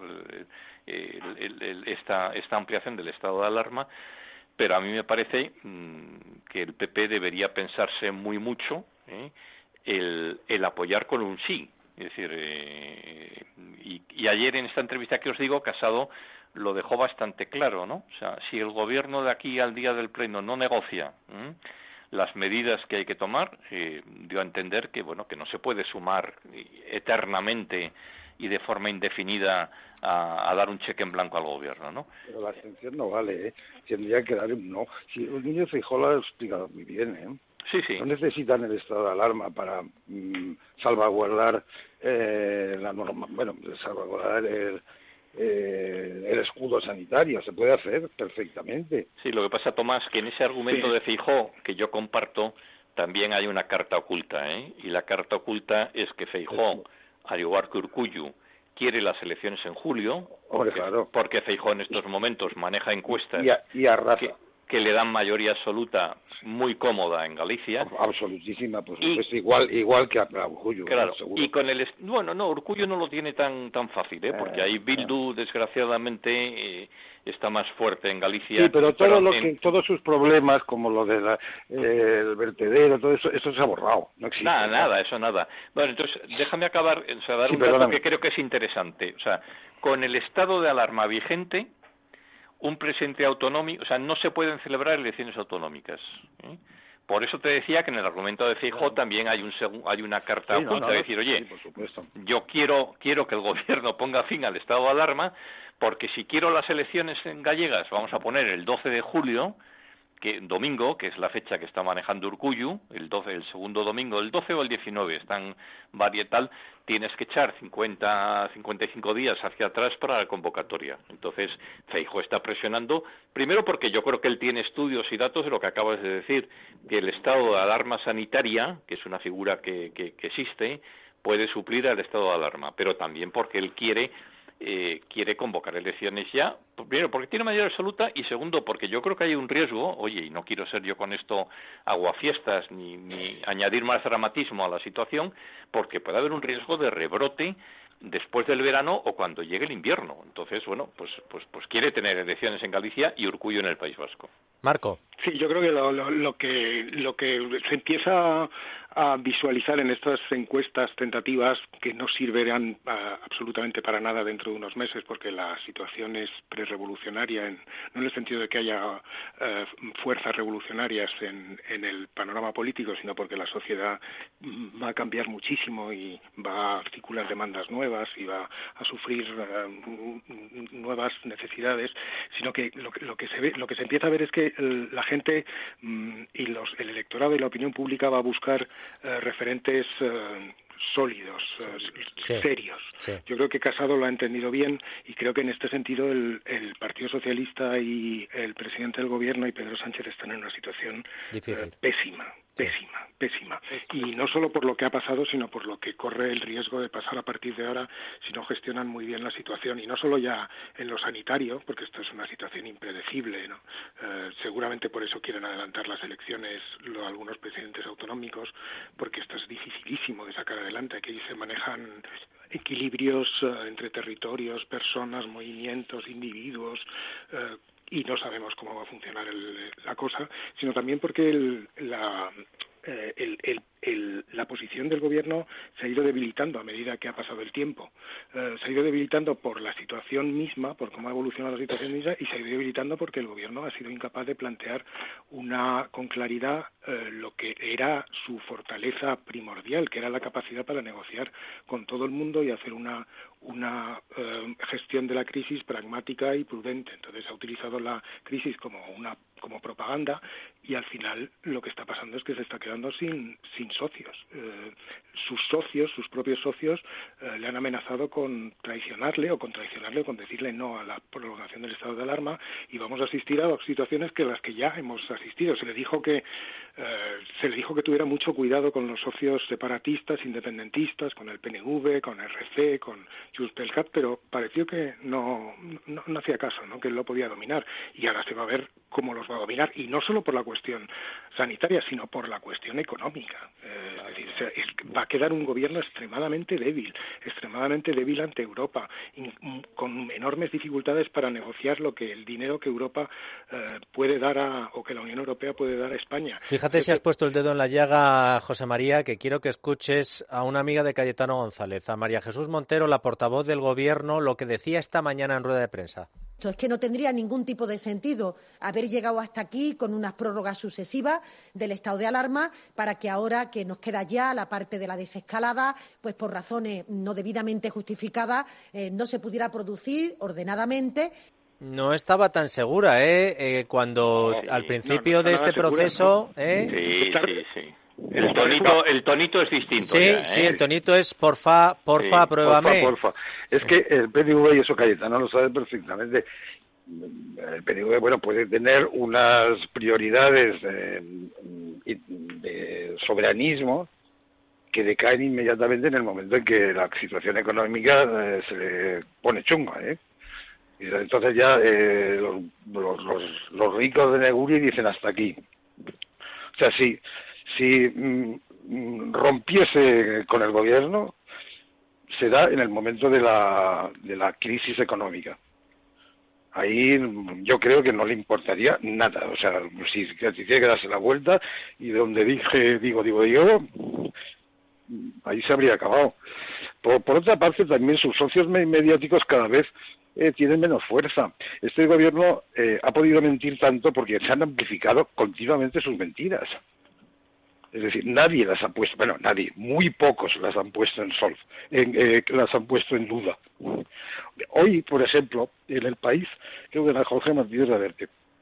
Speaker 4: esta ampliación del estado de alarma, pero a mí me parece que el PP debería pensarse muy mucho el apoyar con un sí. Es decir, y ayer en esta entrevista que os digo, Casado lo dejó bastante claro, ¿no? O sea, si el gobierno de aquí al día del pleno no negocia las medidas que hay que tomar, dio a entender que que no se puede sumar eternamente y de forma indefinida a dar un cheque en blanco al gobierno, ¿no?
Speaker 3: Pero la abstención no vale, tendría que dar un no. Si el niño Feijóo lo ha explicado muy bien,
Speaker 4: Sí.
Speaker 3: No necesitan el estado de alarma para salvaguardar la norma, salvaguardar el escudo sanitario, se puede hacer perfectamente.
Speaker 4: Sí, lo que pasa, Tomás, que en ese argumento de Feijóo, que yo comparto, también hay una carta oculta, y la carta oculta es que Feijóo, al igual que Urkullu, quiere las elecciones en julio, porque Feijóo en estos momentos maneja encuestas
Speaker 3: y arrasa.
Speaker 4: Que le dan mayoría absoluta muy cómoda en Galicia.
Speaker 3: Absolutísima, por supuesto, igual que a Urkullu.
Speaker 4: Claro,
Speaker 3: seguro.
Speaker 4: y con Urkullu no lo tiene tan fácil, porque ahí Bildu, desgraciadamente, está más fuerte en Galicia.
Speaker 3: Sí, pero todos sus problemas, como lo de el vertedero, todo eso se ha borrado, no existe.
Speaker 4: Nada. Bueno, entonces, déjame acabar, dar un dato que creo que es interesante. O sea, con el estado de alarma vigente, un presidente autonómico, o sea, no se pueden celebrar elecciones autonómicas. Por eso te decía que en el argumento de Feijóo también hay una carta oculta, de decir, oye,
Speaker 3: por supuesto.
Speaker 4: Yo quiero que el gobierno ponga fin al estado de alarma, porque si quiero las elecciones en gallegas, vamos a poner el 12 de julio, domingo, que es la fecha que está manejando Urkullu, el segundo domingo, el 12 o el 19, están varietal, tienes que echar 55 días hacia atrás para la convocatoria. Entonces, Feijóo está presionando, primero porque yo creo que él tiene estudios y datos de lo que acabas de decir, que el estado de alarma sanitaria, que es una figura que existe, puede suplir al estado de alarma, pero también porque él quiere convocar elecciones ya, primero porque tiene mayoría absoluta y segundo porque yo creo que hay un riesgo, oye, y no quiero ser yo con esto aguafiestas ni añadir más dramatismo a la situación, porque puede haber un riesgo de rebrote después del verano o cuando llegue el invierno. Entonces, bueno, pues quiere tener elecciones en Galicia y Urkullu en el País Vasco.
Speaker 1: Marco.
Speaker 2: Sí, yo creo que lo que se empieza a visualizar en estas encuestas tentativas, que no servirán absolutamente para nada dentro de unos meses, porque la situación es prerevolucionaria, no en el sentido de que haya fuerzas revolucionarias en el panorama político, sino porque la sociedad va a cambiar muchísimo y va a articular demandas nuevas y va a sufrir nuevas necesidades, sino que lo que se empieza a ver es que la gente y el electorado y la opinión pública va a buscar referentes sólidos, serios.
Speaker 1: Sí.
Speaker 2: Yo creo que Casado lo ha entendido bien y creo que en este sentido el Partido Socialista y el presidente del Gobierno y Pedro Sánchez están en una situación pésima. Y no solo por lo que ha pasado, sino por lo que corre el riesgo de pasar a partir de ahora si no gestionan muy bien la situación. Y no solo ya en lo sanitario, porque esto es una situación impredecible, ¿no? Seguramente por eso quieren adelantar las elecciones algunos presidentes autonómicos, porque esto es dificilísimo de sacar adelante. Aquí se manejan equilibrios entre territorios, personas, movimientos, individuos, y no sabemos cómo va a funcionar la cosa, sino también porque la posición del Gobierno se ha ido debilitando a medida que ha pasado el tiempo. Se ha ido debilitando por la situación misma, por cómo ha evolucionado la situación misma, y se ha ido debilitando porque el Gobierno ha sido incapaz de plantear con claridad lo que era su fortaleza primordial, que era la capacidad para negociar con todo el mundo y hacer una gestión de la crisis pragmática y prudente. Entonces ha utilizado la crisis como propaganda y al final lo que está pasando es que se está quedando sin socios. Sus propios socios, le han amenazado con traicionarle o con decirle no a la prolongación del estado de alarma, y vamos a asistir a situaciones que las que ya hemos asistido. Se le dijo que tuviera mucho cuidado con los socios separatistas, independentistas, con el PNV, con RC, con Junts pel Cat, pero pareció que no hacía caso, ¿no? Que él lo podía dominar, y ahora se va a ver cómo los va a dominar, y no solo por la cuestión sanitaria, sino por la cuestión económica. Es decir, va a quedar un gobierno extremadamente débil ante Europa, con enormes dificultades para negociar el dinero que Europa puede dar o que la Unión Europea puede dar a España.
Speaker 1: Fíjate si has puesto el dedo en la llaga, José María, que quiero que escuches a una amiga de Cayetano González, a María Jesús Montero, la portavoz del Gobierno, lo que decía esta mañana en rueda de prensa.
Speaker 12: Es que no tendría ningún tipo de sentido haber llegado hasta aquí con unas prórrogas sucesivas del estado de alarma para que ahora que nos queda ya la parte de la desescalada, pues por razones no debidamente justificadas, no se pudiera producir ordenadamente.
Speaker 1: No estaba tan segura, cuando al principio de este proceso...
Speaker 4: Sí. El tonito es distinto.
Speaker 1: Sí, el tonito es porfa, apruébame.
Speaker 3: Porfa. Es que el PNV, y eso Cayetano lo sabe perfectamente, el PNV, puede tener unas prioridades de soberanismo que decaen inmediatamente en el momento en que la situación económica se le pone chunga, Y entonces ya los ricos de Neguri dicen hasta aquí. O sea, si rompiese con el gobierno, se da en el momento de la crisis económica. Ahí yo creo que no le importaría nada. O sea, si tiene que darse la vuelta, y de donde digo yo, ahí se habría acabado. Por otra parte, también sus socios mediáticos cada vez tienen menos fuerza. Este gobierno ha podido mentir tanto porque se han amplificado continuamente sus mentiras. Es decir, nadie las ha puesto, muy pocos las han puesto las han puesto en duda. Hoy, por ejemplo, en El País, creo que era Jorge Martínez Reverte,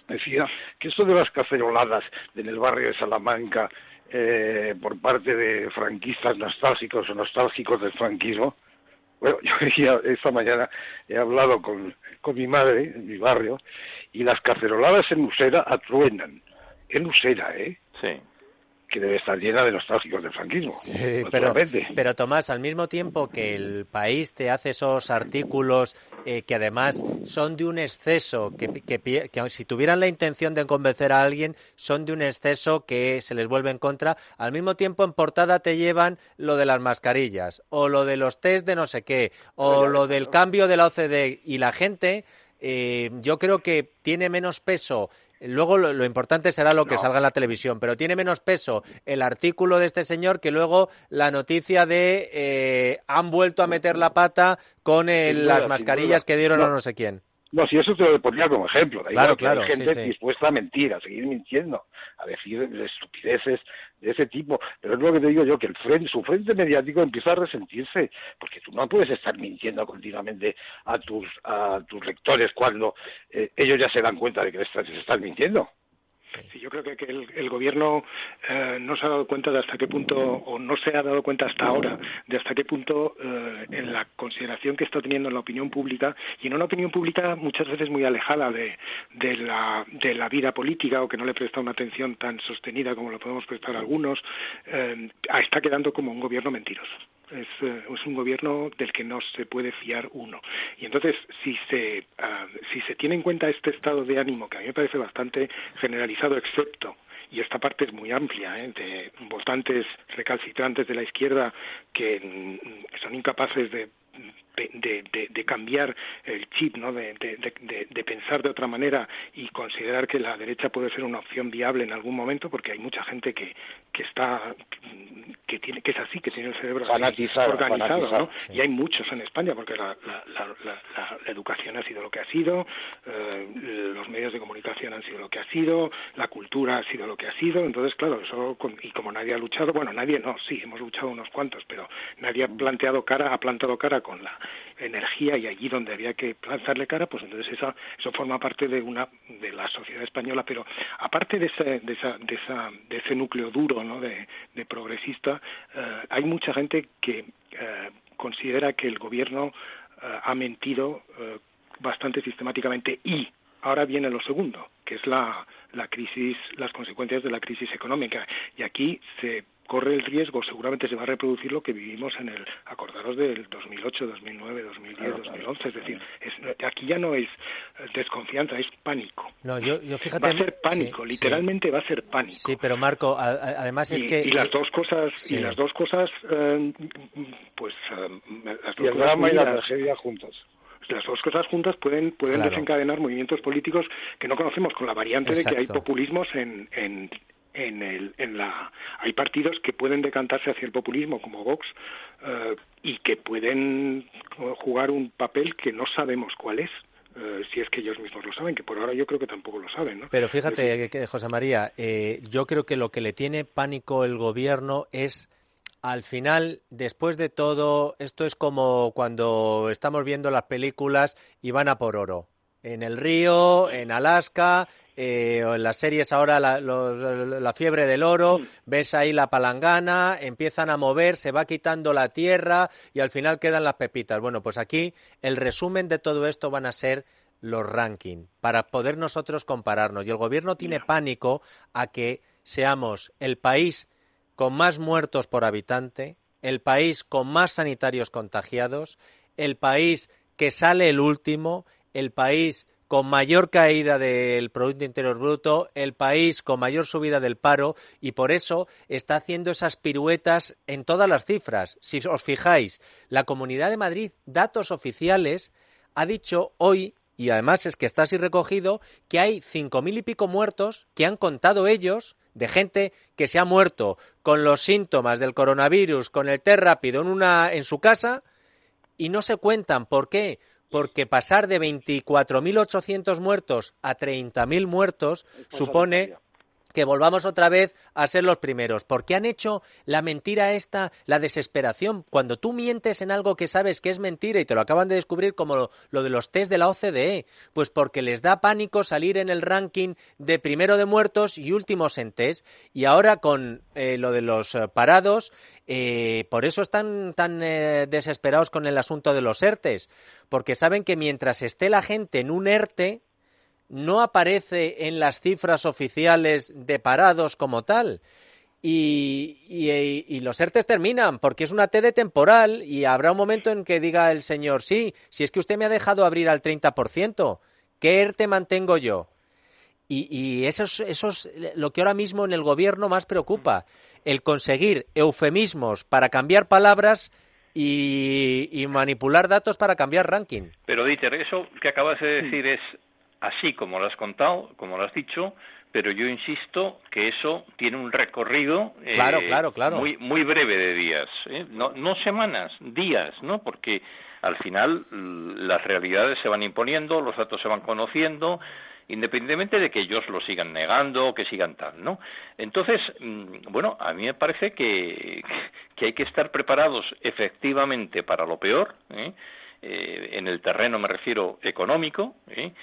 Speaker 3: decía que esto de las caceroladas en el barrio de Salamanca por parte de franquistas nostálgicos o nostálgicos del franquismo, bueno, yo esta mañana he hablado con mi madre en mi barrio y las caceroladas en Usera atruenan. En Usera,
Speaker 4: Sí.
Speaker 3: Que debe estar llena de nostálgicos del franquismo.
Speaker 1: Sí, pero Tomás, al mismo tiempo que el País te hace esos artículos que además son de un exceso, que si tuvieran la intención de convencer a alguien, son de un exceso que se les vuelve en contra, al mismo tiempo en portada te llevan lo de las mascarillas, o lo de los test de no sé qué, o lo del cambio de la OCDE, y la gente, yo creo que tiene menos peso. Luego lo importante será lo que salga en la televisión, pero tiene menos peso el artículo de este señor que luego la noticia de han vuelto a meter la pata con las mascarillas que dieron a no sé quién.
Speaker 3: No, si eso te lo ponía como ejemplo.
Speaker 1: Claro,
Speaker 3: hay gente dispuesta a mentir, a seguir mintiendo, a decir estupideces de ese tipo. Pero es lo que te digo yo, que su frente mediático empieza a resentirse, porque tú no puedes estar mintiendo continuamente a tus lectores cuando ellos ya se dan cuenta de que les estás mintiendo.
Speaker 2: Sí, yo creo que el gobierno no se ha dado cuenta de hasta qué punto, o no se ha dado cuenta hasta ahora, de hasta qué punto en la consideración que está teniendo en la opinión pública, y en una opinión pública muchas veces muy alejada de la vida política, o que no le presta una atención tan sostenida como lo podemos prestar algunos, está quedando como un gobierno mentiroso. Es un gobierno del que no se puede fiar uno. Y entonces, si se tiene en cuenta este estado de ánimo, que a mí me parece bastante generalizado, excepto, y esta parte es muy amplia, de votantes recalcitrantes de la izquierda que son incapaces de cambiar el chip, ¿no? de pensar de otra manera y considerar que la derecha puede ser una opción viable en algún momento, porque hay mucha gente que es así, que tiene el cerebro organizado, ¿no? Sí. Y hay muchos en España, porque la educación ha sido lo que ha sido, los medios de comunicación han sido lo que ha sido, la cultura ha sido lo que ha sido. Entonces, claro, eso, y como nadie ha luchado, sí, hemos luchado unos cuantos, pero nadie ha plantado cara con la energía, y allí donde había que plantarle cara, pues entonces eso forma parte de la sociedad española. Pero aparte de ese núcleo duro, ¿no? de progresista, hay mucha gente que considera que el gobierno ha mentido bastante sistemáticamente, y ahora viene lo segundo, que es la crisis, las consecuencias de la crisis económica, y aquí se corre el riesgo, seguramente se va a reproducir lo que vivimos acordaros del 2008, 2009, 2010, 2011, es decir, aquí ya no es desconfianza, es pánico.
Speaker 1: No, yo fíjate,
Speaker 2: va a ser pánico, literalmente va a ser pánico.
Speaker 1: Sí, pero Marco, además es que...
Speaker 2: Y las dos cosas, las dos cosas,
Speaker 3: y el drama y la tragedia juntas.
Speaker 2: Las dos cosas juntas pueden desencadenar movimientos políticos que no conocemos, con la variante de que hay populismos hay partidos que pueden decantarse hacia el populismo, como Vox, y que pueden jugar un papel que no sabemos cuál es. Si es que ellos mismos lo saben, que por ahora yo creo que tampoco lo saben, ¿no?
Speaker 1: Pero fíjate, José María, yo creo que lo que le tiene pánico el gobierno es, al final, después de todo, esto es como cuando estamos viendo las películas y van a por oro. En el río, en Alaska, o en las series ahora la fiebre del oro, ves ahí la palangana, empiezan a mover, se va quitando la tierra y al final quedan las pepitas. Bueno, pues aquí el resumen de todo esto van a ser los rankings, para poder nosotros compararnos. Y el gobierno tiene pánico a que seamos el país con más muertos por habitante, el país con más sanitarios contagiados, el país que sale el último, el país con mayor caída del Producto Interior Bruto, el país con mayor subida del paro, y por eso está haciendo esas piruetas en todas las cifras. Si os fijáis, la Comunidad de Madrid, datos oficiales, ha dicho hoy, y además es que está así recogido, que hay 5.000 y pico muertos que han contado ellos, de gente que se ha muerto con los síntomas del coronavirus, con el test rápido en su casa, y no se cuentan. ¿Por qué? Porque pasar de 24.800 muertos a 30.000 muertos supone que volvamos otra vez a ser los primeros. ¿Por qué han hecho la mentira esta, la desesperación? Cuando tú mientes en algo que sabes que es mentira y te lo acaban de descubrir como lo de los test de la OCDE, pues porque les da pánico salir en el ranking de primero de muertos y últimos en test. Y ahora con lo de los parados, por eso están tan desesperados con el asunto de los ERTEs, porque saben que mientras esté la gente en un ERTE, no aparece en las cifras oficiales de parados como tal. Y los ERTEs terminan, porque es una TD temporal y habrá un momento en que diga el señor, sí, si es que usted me ha dejado abrir al 30%, ¿qué ERTE mantengo yo? Y eso es lo que ahora mismo en el gobierno más preocupa, el conseguir eufemismos para cambiar palabras y manipular datos para cambiar ranking.
Speaker 4: Pero Dieter, eso que acabas de decir es así como lo has contado, como lo has dicho, pero yo insisto que eso tiene un recorrido
Speaker 1: claro.
Speaker 4: muy breve de días, no semanas, días, ¿no? Porque al final las realidades se van imponiendo, los datos se van conociendo, independientemente de que ellos lo sigan negando o que sigan tal, ¿no? Entonces, bueno, a mí me parece que hay que estar preparados efectivamente para lo peor, en el terreno me refiero económico,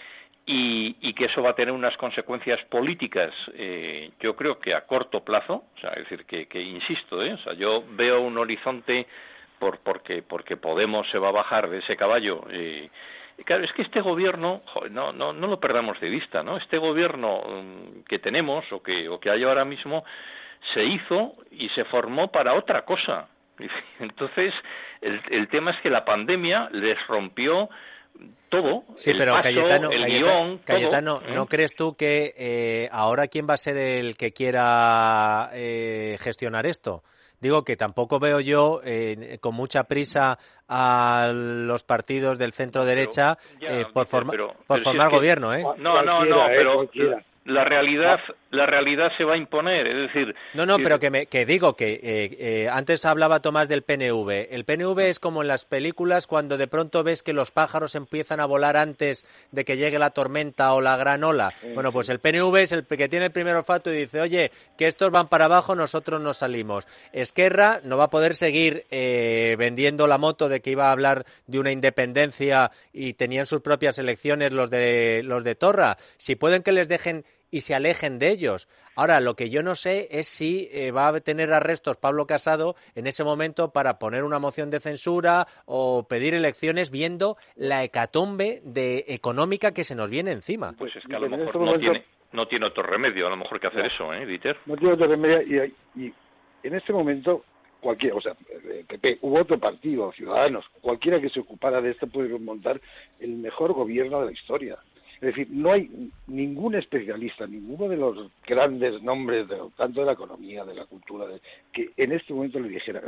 Speaker 4: y que eso va a tener unas consecuencias políticas, yo creo que a corto plazo, o sea, es decir, que insisto, o sea, yo veo un horizonte porque Podemos se va a bajar de ese caballo. Claro, es que este gobierno, no lo perdamos de vista, ¿no? Este gobierno que tenemos o que hay ahora mismo se hizo y se formó para otra cosa. Entonces, el tema es que la pandemia les rompió todo,
Speaker 1: sí,
Speaker 4: el
Speaker 1: pero
Speaker 4: paso,
Speaker 1: Cayetano,
Speaker 4: el guión,
Speaker 1: Cayetano,
Speaker 4: todo,
Speaker 1: ¿no crees tú que ahora quién va a ser el que quiera gestionar esto? Digo que tampoco veo yo con mucha prisa a los partidos del centro derecha por formar gobierno, ¿eh?
Speaker 4: No, pero la realidad se va a imponer, es decir...
Speaker 1: No, pero que digo que antes hablaba Tomás del PNV. El PNV es como en las películas cuando de pronto ves que los pájaros empiezan a volar antes de que llegue la tormenta o la gran ola. Bueno, pues el PNV es el que tiene el primer olfato y dice, oye, que estos van para abajo, nosotros nos salimos. Esquerra no va a poder seguir vendiendo la moto de que iba a hablar de una independencia y tenían sus propias elecciones los de Torra. Si pueden que les dejen y se alejen de ellos. Ahora, lo que yo no sé es si va a tener arrestos Pablo Casado en ese momento para poner una moción de censura o pedir elecciones viendo la hecatombe económica que se nos viene encima.
Speaker 4: Pues es que a lo mejor no tiene otro remedio, a lo mejor que hacer eso, Dieter.
Speaker 3: No tiene otro remedio y en este momento cualquiera, o sea, PP u otro partido, Ciudadanos, cualquiera que se ocupara de esto puede montar el mejor gobierno de la historia. Es decir, no hay ningún especialista, ninguno de los grandes nombres, tanto de la economía, de la cultura, que en este momento le dijera,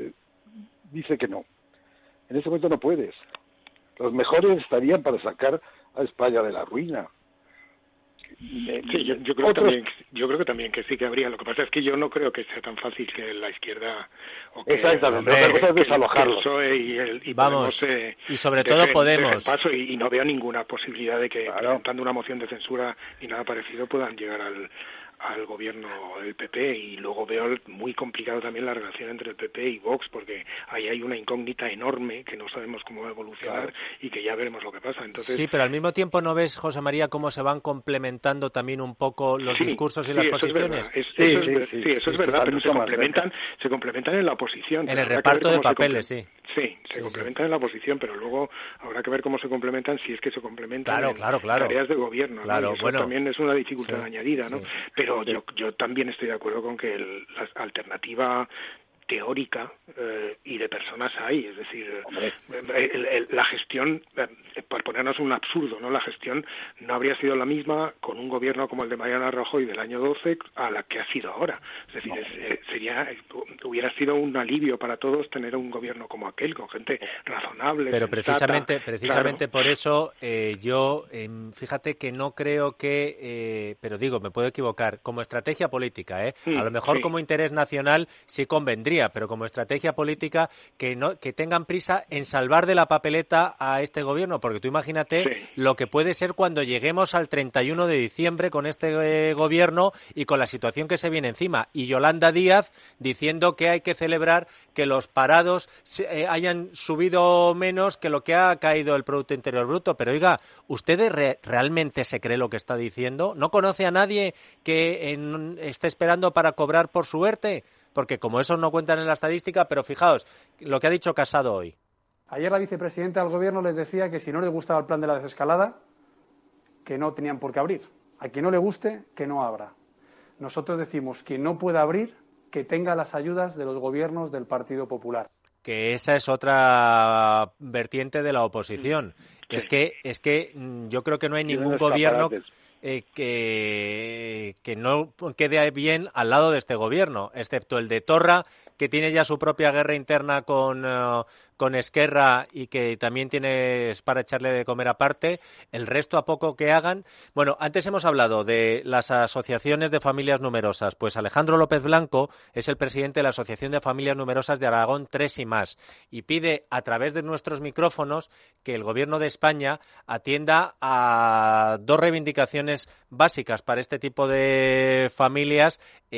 Speaker 3: dice que no. En este momento no puedes. Los mejores estarían para sacar a España de la ruina.
Speaker 2: Sí, yo creo que también que sí que habría. Lo que pasa es que yo no creo que sea tan fácil que la izquierda o que
Speaker 3: exactamente, otra cosa es desalojarlo.
Speaker 2: Y
Speaker 1: vamos,
Speaker 2: Podemos,
Speaker 1: y sobre todo Podemos.
Speaker 2: Paso y no veo ninguna posibilidad de que presentando una moción de censura ni nada parecido puedan llegar al gobierno del PP, y luego veo muy complicado también la relación entre el PP y Vox, porque ahí hay una incógnita enorme que no sabemos cómo va a evolucionar y que ya veremos lo que pasa. Entonces,
Speaker 1: sí, pero al mismo tiempo ¿no ves, José María, cómo se van complementando también un poco los discursos y las posiciones?
Speaker 2: Eso es verdad, pero se complementan en la oposición.
Speaker 1: En el reparto de papeles, sí.
Speaker 2: Sí, se complementan en la oposición, pero luego habrá que ver cómo se complementan, si es que se complementan en tareas de gobierno, ¿no?
Speaker 1: Claro,
Speaker 2: y eso también es una dificultad añadida, ¿no? Pero yo también estoy de acuerdo con que la alternativa teórica y de personas hay, es decir, la gestión, por ponernos un absurdo, ¿no? La gestión no habría sido la misma con un gobierno como el de Mariano Rajoy del año 12 a la que ha sido ahora. Es decir, hubiera sido un alivio para todos tener un gobierno como aquel, con gente razonable.
Speaker 1: Pero
Speaker 2: sensata,
Speaker 1: precisamente por eso yo, fíjate que no creo que, pero digo, me puedo equivocar, como estrategia política, a lo mejor como interés nacional sí convendría, extrañaría, pero como estrategia política, que tengan prisa en salvar de la papeleta a este gobierno, porque tú imagínate lo que puede ser cuando lleguemos al 31 de diciembre con este gobierno y con la situación que se viene encima. Y Yolanda Díaz diciendo que hay que celebrar que los parados hayan subido menos que lo que ha caído el Producto Interior Bruto. Pero oiga, ¿usted realmente se cree lo que está diciendo? ¿No conoce a nadie que esté esperando para cobrar por su ERTE? Porque como esos no cuentan en la estadística, pero fijaos lo que ha dicho Casado hoy.
Speaker 13: Ayer la vicepresidenta del Gobierno les decía que si no les gustaba el plan de la desescalada, que no tenían por qué abrir. A quien no le guste, que no abra. Nosotros decimos que no pueda abrir, que tenga las ayudas de los gobiernos del Partido Popular.
Speaker 1: Que esa es otra vertiente de la oposición. Sí. Es que yo creo que no hay ningún gobierno que no quede bien al lado de este gobierno, excepto el de Torra, que tiene ya su propia guerra interna con Esquerra y que también tiene para echarle de comer aparte. El resto, a poco que hagan. Bueno, antes hemos hablado de las asociaciones de familias numerosas. Pues Alejandro López Blanco es el presidente de la Asociación de Familias Numerosas de Aragón 3 y más, y pide a través de nuestros micrófonos que el Gobierno de España atienda a dos reivindicaciones básicas para este tipo de familias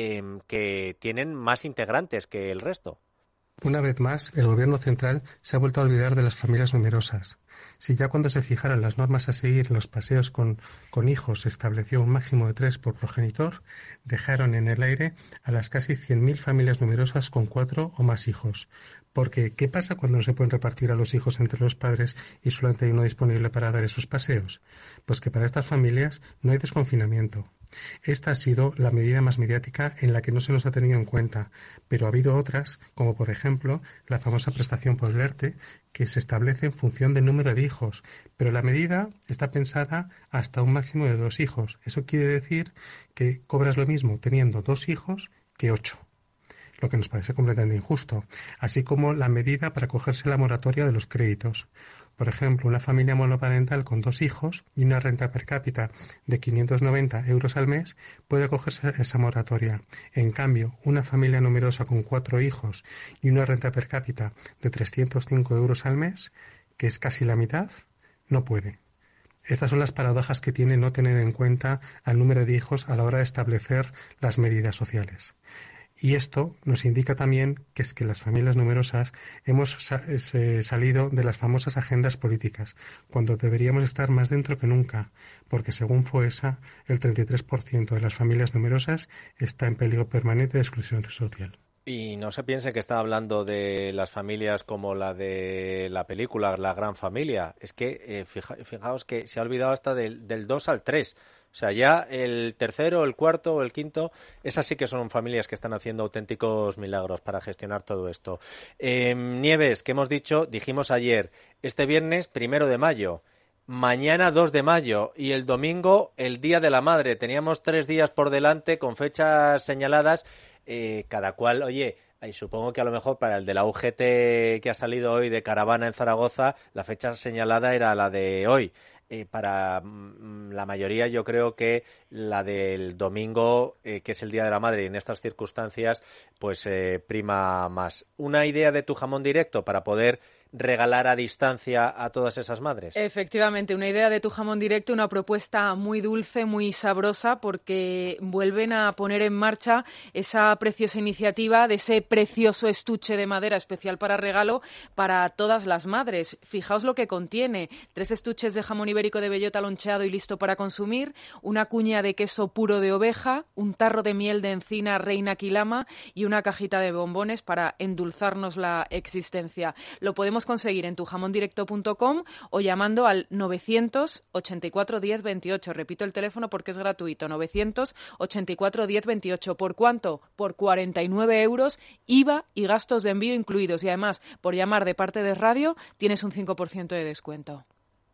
Speaker 1: que tienen más integrantes que el resto.
Speaker 14: Una vez más, el Gobierno central se ha vuelto a olvidar de las familias numerosas. Si ya cuando se fijaron las normas a seguir en los paseos con hijos se estableció un máximo de 3 por progenitor, dejaron en el aire a las casi 100.000 familias numerosas con 4 o más hijos. Porque, ¿qué pasa cuando no se pueden repartir a los hijos entre los padres y solamente hay uno disponible para dar esos paseos? Pues que para estas familias no hay desconfinamiento. Esta ha sido la medida más mediática en la que no se nos ha tenido en cuenta, pero ha habido otras, como por ejemplo la famosa prestación por el ERTE, que se establece en función del número de hijos, pero la medida está pensada hasta un máximo de 2 hijos. Eso quiere decir que cobras lo mismo teniendo 2 hijos que 8. Lo que nos parece completamente injusto, así como la medida para acogerse a la moratoria de los créditos. Por ejemplo, una familia monoparental con 2 hijos y una renta per cápita de 590 euros al mes puede acogerse a esa moratoria. En cambio, una familia numerosa con 4 hijos y una renta per cápita de 305 euros al mes, que es casi la mitad, no puede. Estas son las paradojas que tiene no tener en cuenta al número de hijos a la hora de establecer las medidas sociales. Y esto nos indica también que es que las familias numerosas hemos salido de las famosas agendas políticas, cuando deberíamos estar más dentro que nunca, porque según FOESA, el 33% de las familias numerosas está en peligro permanente de exclusión social.
Speaker 1: Y no se piense que está hablando de las familias como la de la película La Gran Familia. Es que fijaos que se ha olvidado hasta del 2 al 3. O sea, ya el tercero, el cuarto o el quinto, esas sí que son familias que están haciendo auténticos milagros para gestionar todo esto. Nieves, que dijimos ayer, este viernes 1 de mayo. Mañana 2 de mayo y el domingo el Día de la Madre. Teníamos 3 días por delante con fechas señaladas, cada cual, oye, supongo que a lo mejor para el de la UGT que ha salido hoy de caravana en Zaragoza, la fecha señalada era la de hoy. Para la mayoría yo creo que la del domingo, que es el Día de la Madre, y en estas circunstancias pues prima más. ¿Una idea de tu jamón directo para poder regalar a distancia a todas esas madres?
Speaker 15: Efectivamente, una idea de tu jamón directo, una propuesta muy dulce, muy sabrosa, porque vuelven a poner en marcha esa preciosa iniciativa de ese precioso estuche de madera especial para regalo para todas las madres. Fijaos lo que contiene: 3 estuches de jamón ibérico de bellota loncheado y listo para consumir, una cuña de queso puro de oveja, un tarro de miel de encina Reina Quilama y una cajita de bombones para endulzarnos la existencia. Lo podemos conseguir en tujamondirecto.com o llamando al 984 10 28. Repito el teléfono porque es gratuito: 984 10 28. ¿Por cuánto? Por 49 euros, IVA y gastos de envío incluidos. Y además, por llamar de parte de radio, tienes un 5% de descuento.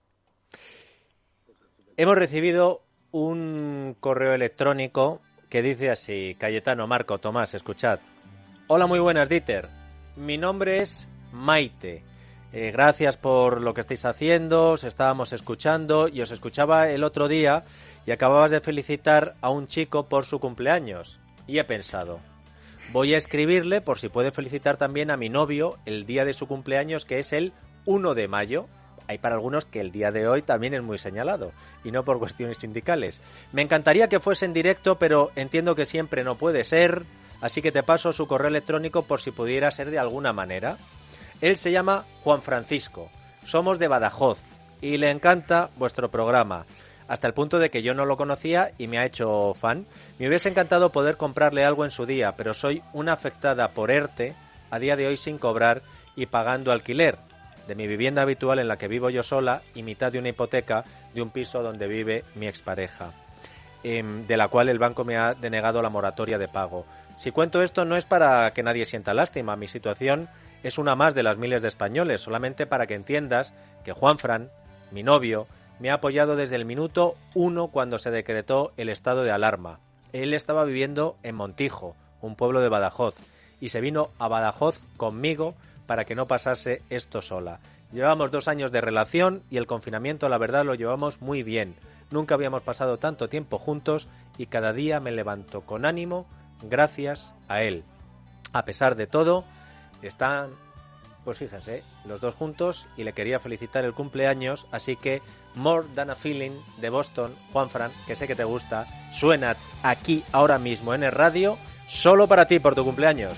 Speaker 1: Hemos recibido un correo electrónico que dice así: Cayetano, Marco, Tomás, escuchad. Hola, muy buenas, Dieter. Mi nombre es Maite. Gracias por lo que estáis haciendo, os estábamos escuchando y os escuchaba el otro día y acababas de felicitar a un chico por su cumpleaños. Y he pensado, Voy a escribirle por si puede felicitar también a mi novio el día de su cumpleaños, que es el 1 de mayo. Hay para algunos que el día de hoy también es muy señalado, y no por cuestiones sindicales. Me encantaría que fuese en directo, pero entiendo que siempre no puede ser, así que te paso su correo electrónico por si pudiera ser de alguna manera. Él se llama Juan Francisco, somos de Badajoz, y le encanta vuestro programa, hasta el punto de que yo no lo conocía y me ha hecho fan. Me hubiese encantado poder comprarle algo en su día, pero soy una afectada por ERTE, a día de hoy sin cobrar y pagando alquiler de mi vivienda habitual en la que vivo yo sola y mitad de una hipoteca de un piso donde vive mi expareja, de la cual el banco me ha denegado la moratoria de pago. Si cuento esto no es para que nadie sienta lástima, mi situación es una más de las miles de españoles, solamente para que entiendas que Juanfran, mi novio, me ha apoyado desde el minuto 1 cuando se decretó el estado de alarma. Él estaba viviendo en Montijo, un pueblo de Badajoz, y se vino a Badajoz conmigo para que no pasase esto sola. Llevamos 2 años de relación y el confinamiento, la verdad, lo llevamos muy bien. Nunca habíamos pasado tanto tiempo juntos y cada día me levanto con ánimo gracias a él. A pesar de todo, están, pues fíjense, los dos juntos y le quería felicitar el cumpleaños, así que More Than a Feeling de Boston, Juanfran, que sé que te gusta, suena aquí ahora mismo en el radio, solo para ti por tu cumpleaños.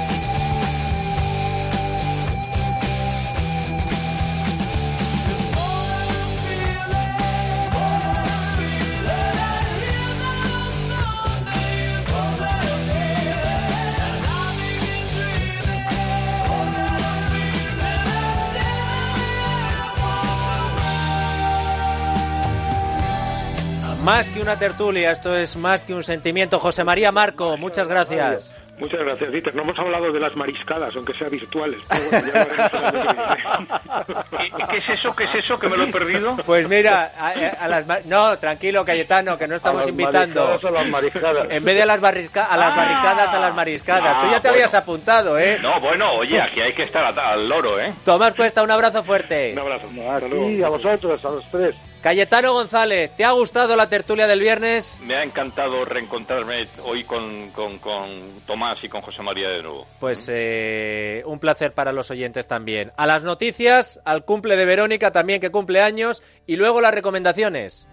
Speaker 1: Más que una tertulia, esto es más que un sentimiento. José María Marco, muchas gracias.
Speaker 2: Muchas gracias, Dieter. No hemos hablado de las mariscadas, aunque sean virtuales. Pero bueno, ya lo haremos el año que viene.
Speaker 4: ¿Qué es eso? ¿Qué es eso? ¿Que me lo he perdido?
Speaker 1: Pues mira, no, tranquilo, Cayetano, que no estamos invitando.
Speaker 3: A las mariscadas.
Speaker 1: En vez de a las barricadas, a las mariscadas. Tú ya te habías apuntado, ¿eh?
Speaker 4: No, bueno, oye, aquí hay que estar al loro, ¿eh?
Speaker 1: Tomás Cuesta, un abrazo fuerte.
Speaker 2: Un abrazo.
Speaker 3: Sí, a vosotros, a los tres.
Speaker 1: Cayetano González, ¿te ha gustado la tertulia del viernes?
Speaker 4: Me ha encantado reencontrarme hoy con Tomás y con José María de nuevo.
Speaker 1: Pues un placer para los oyentes también. A las noticias, al cumple de Verónica también, que cumple años, y luego las recomendaciones.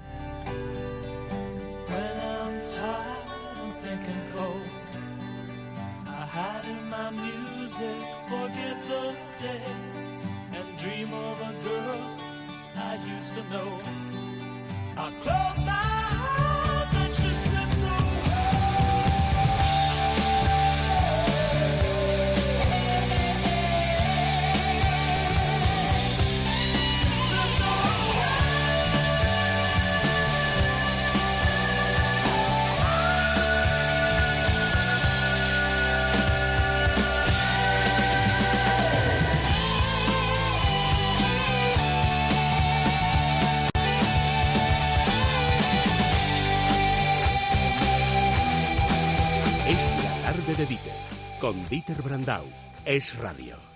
Speaker 8: Es la tarde de Dieter, con Dieter Brandau. Es radio.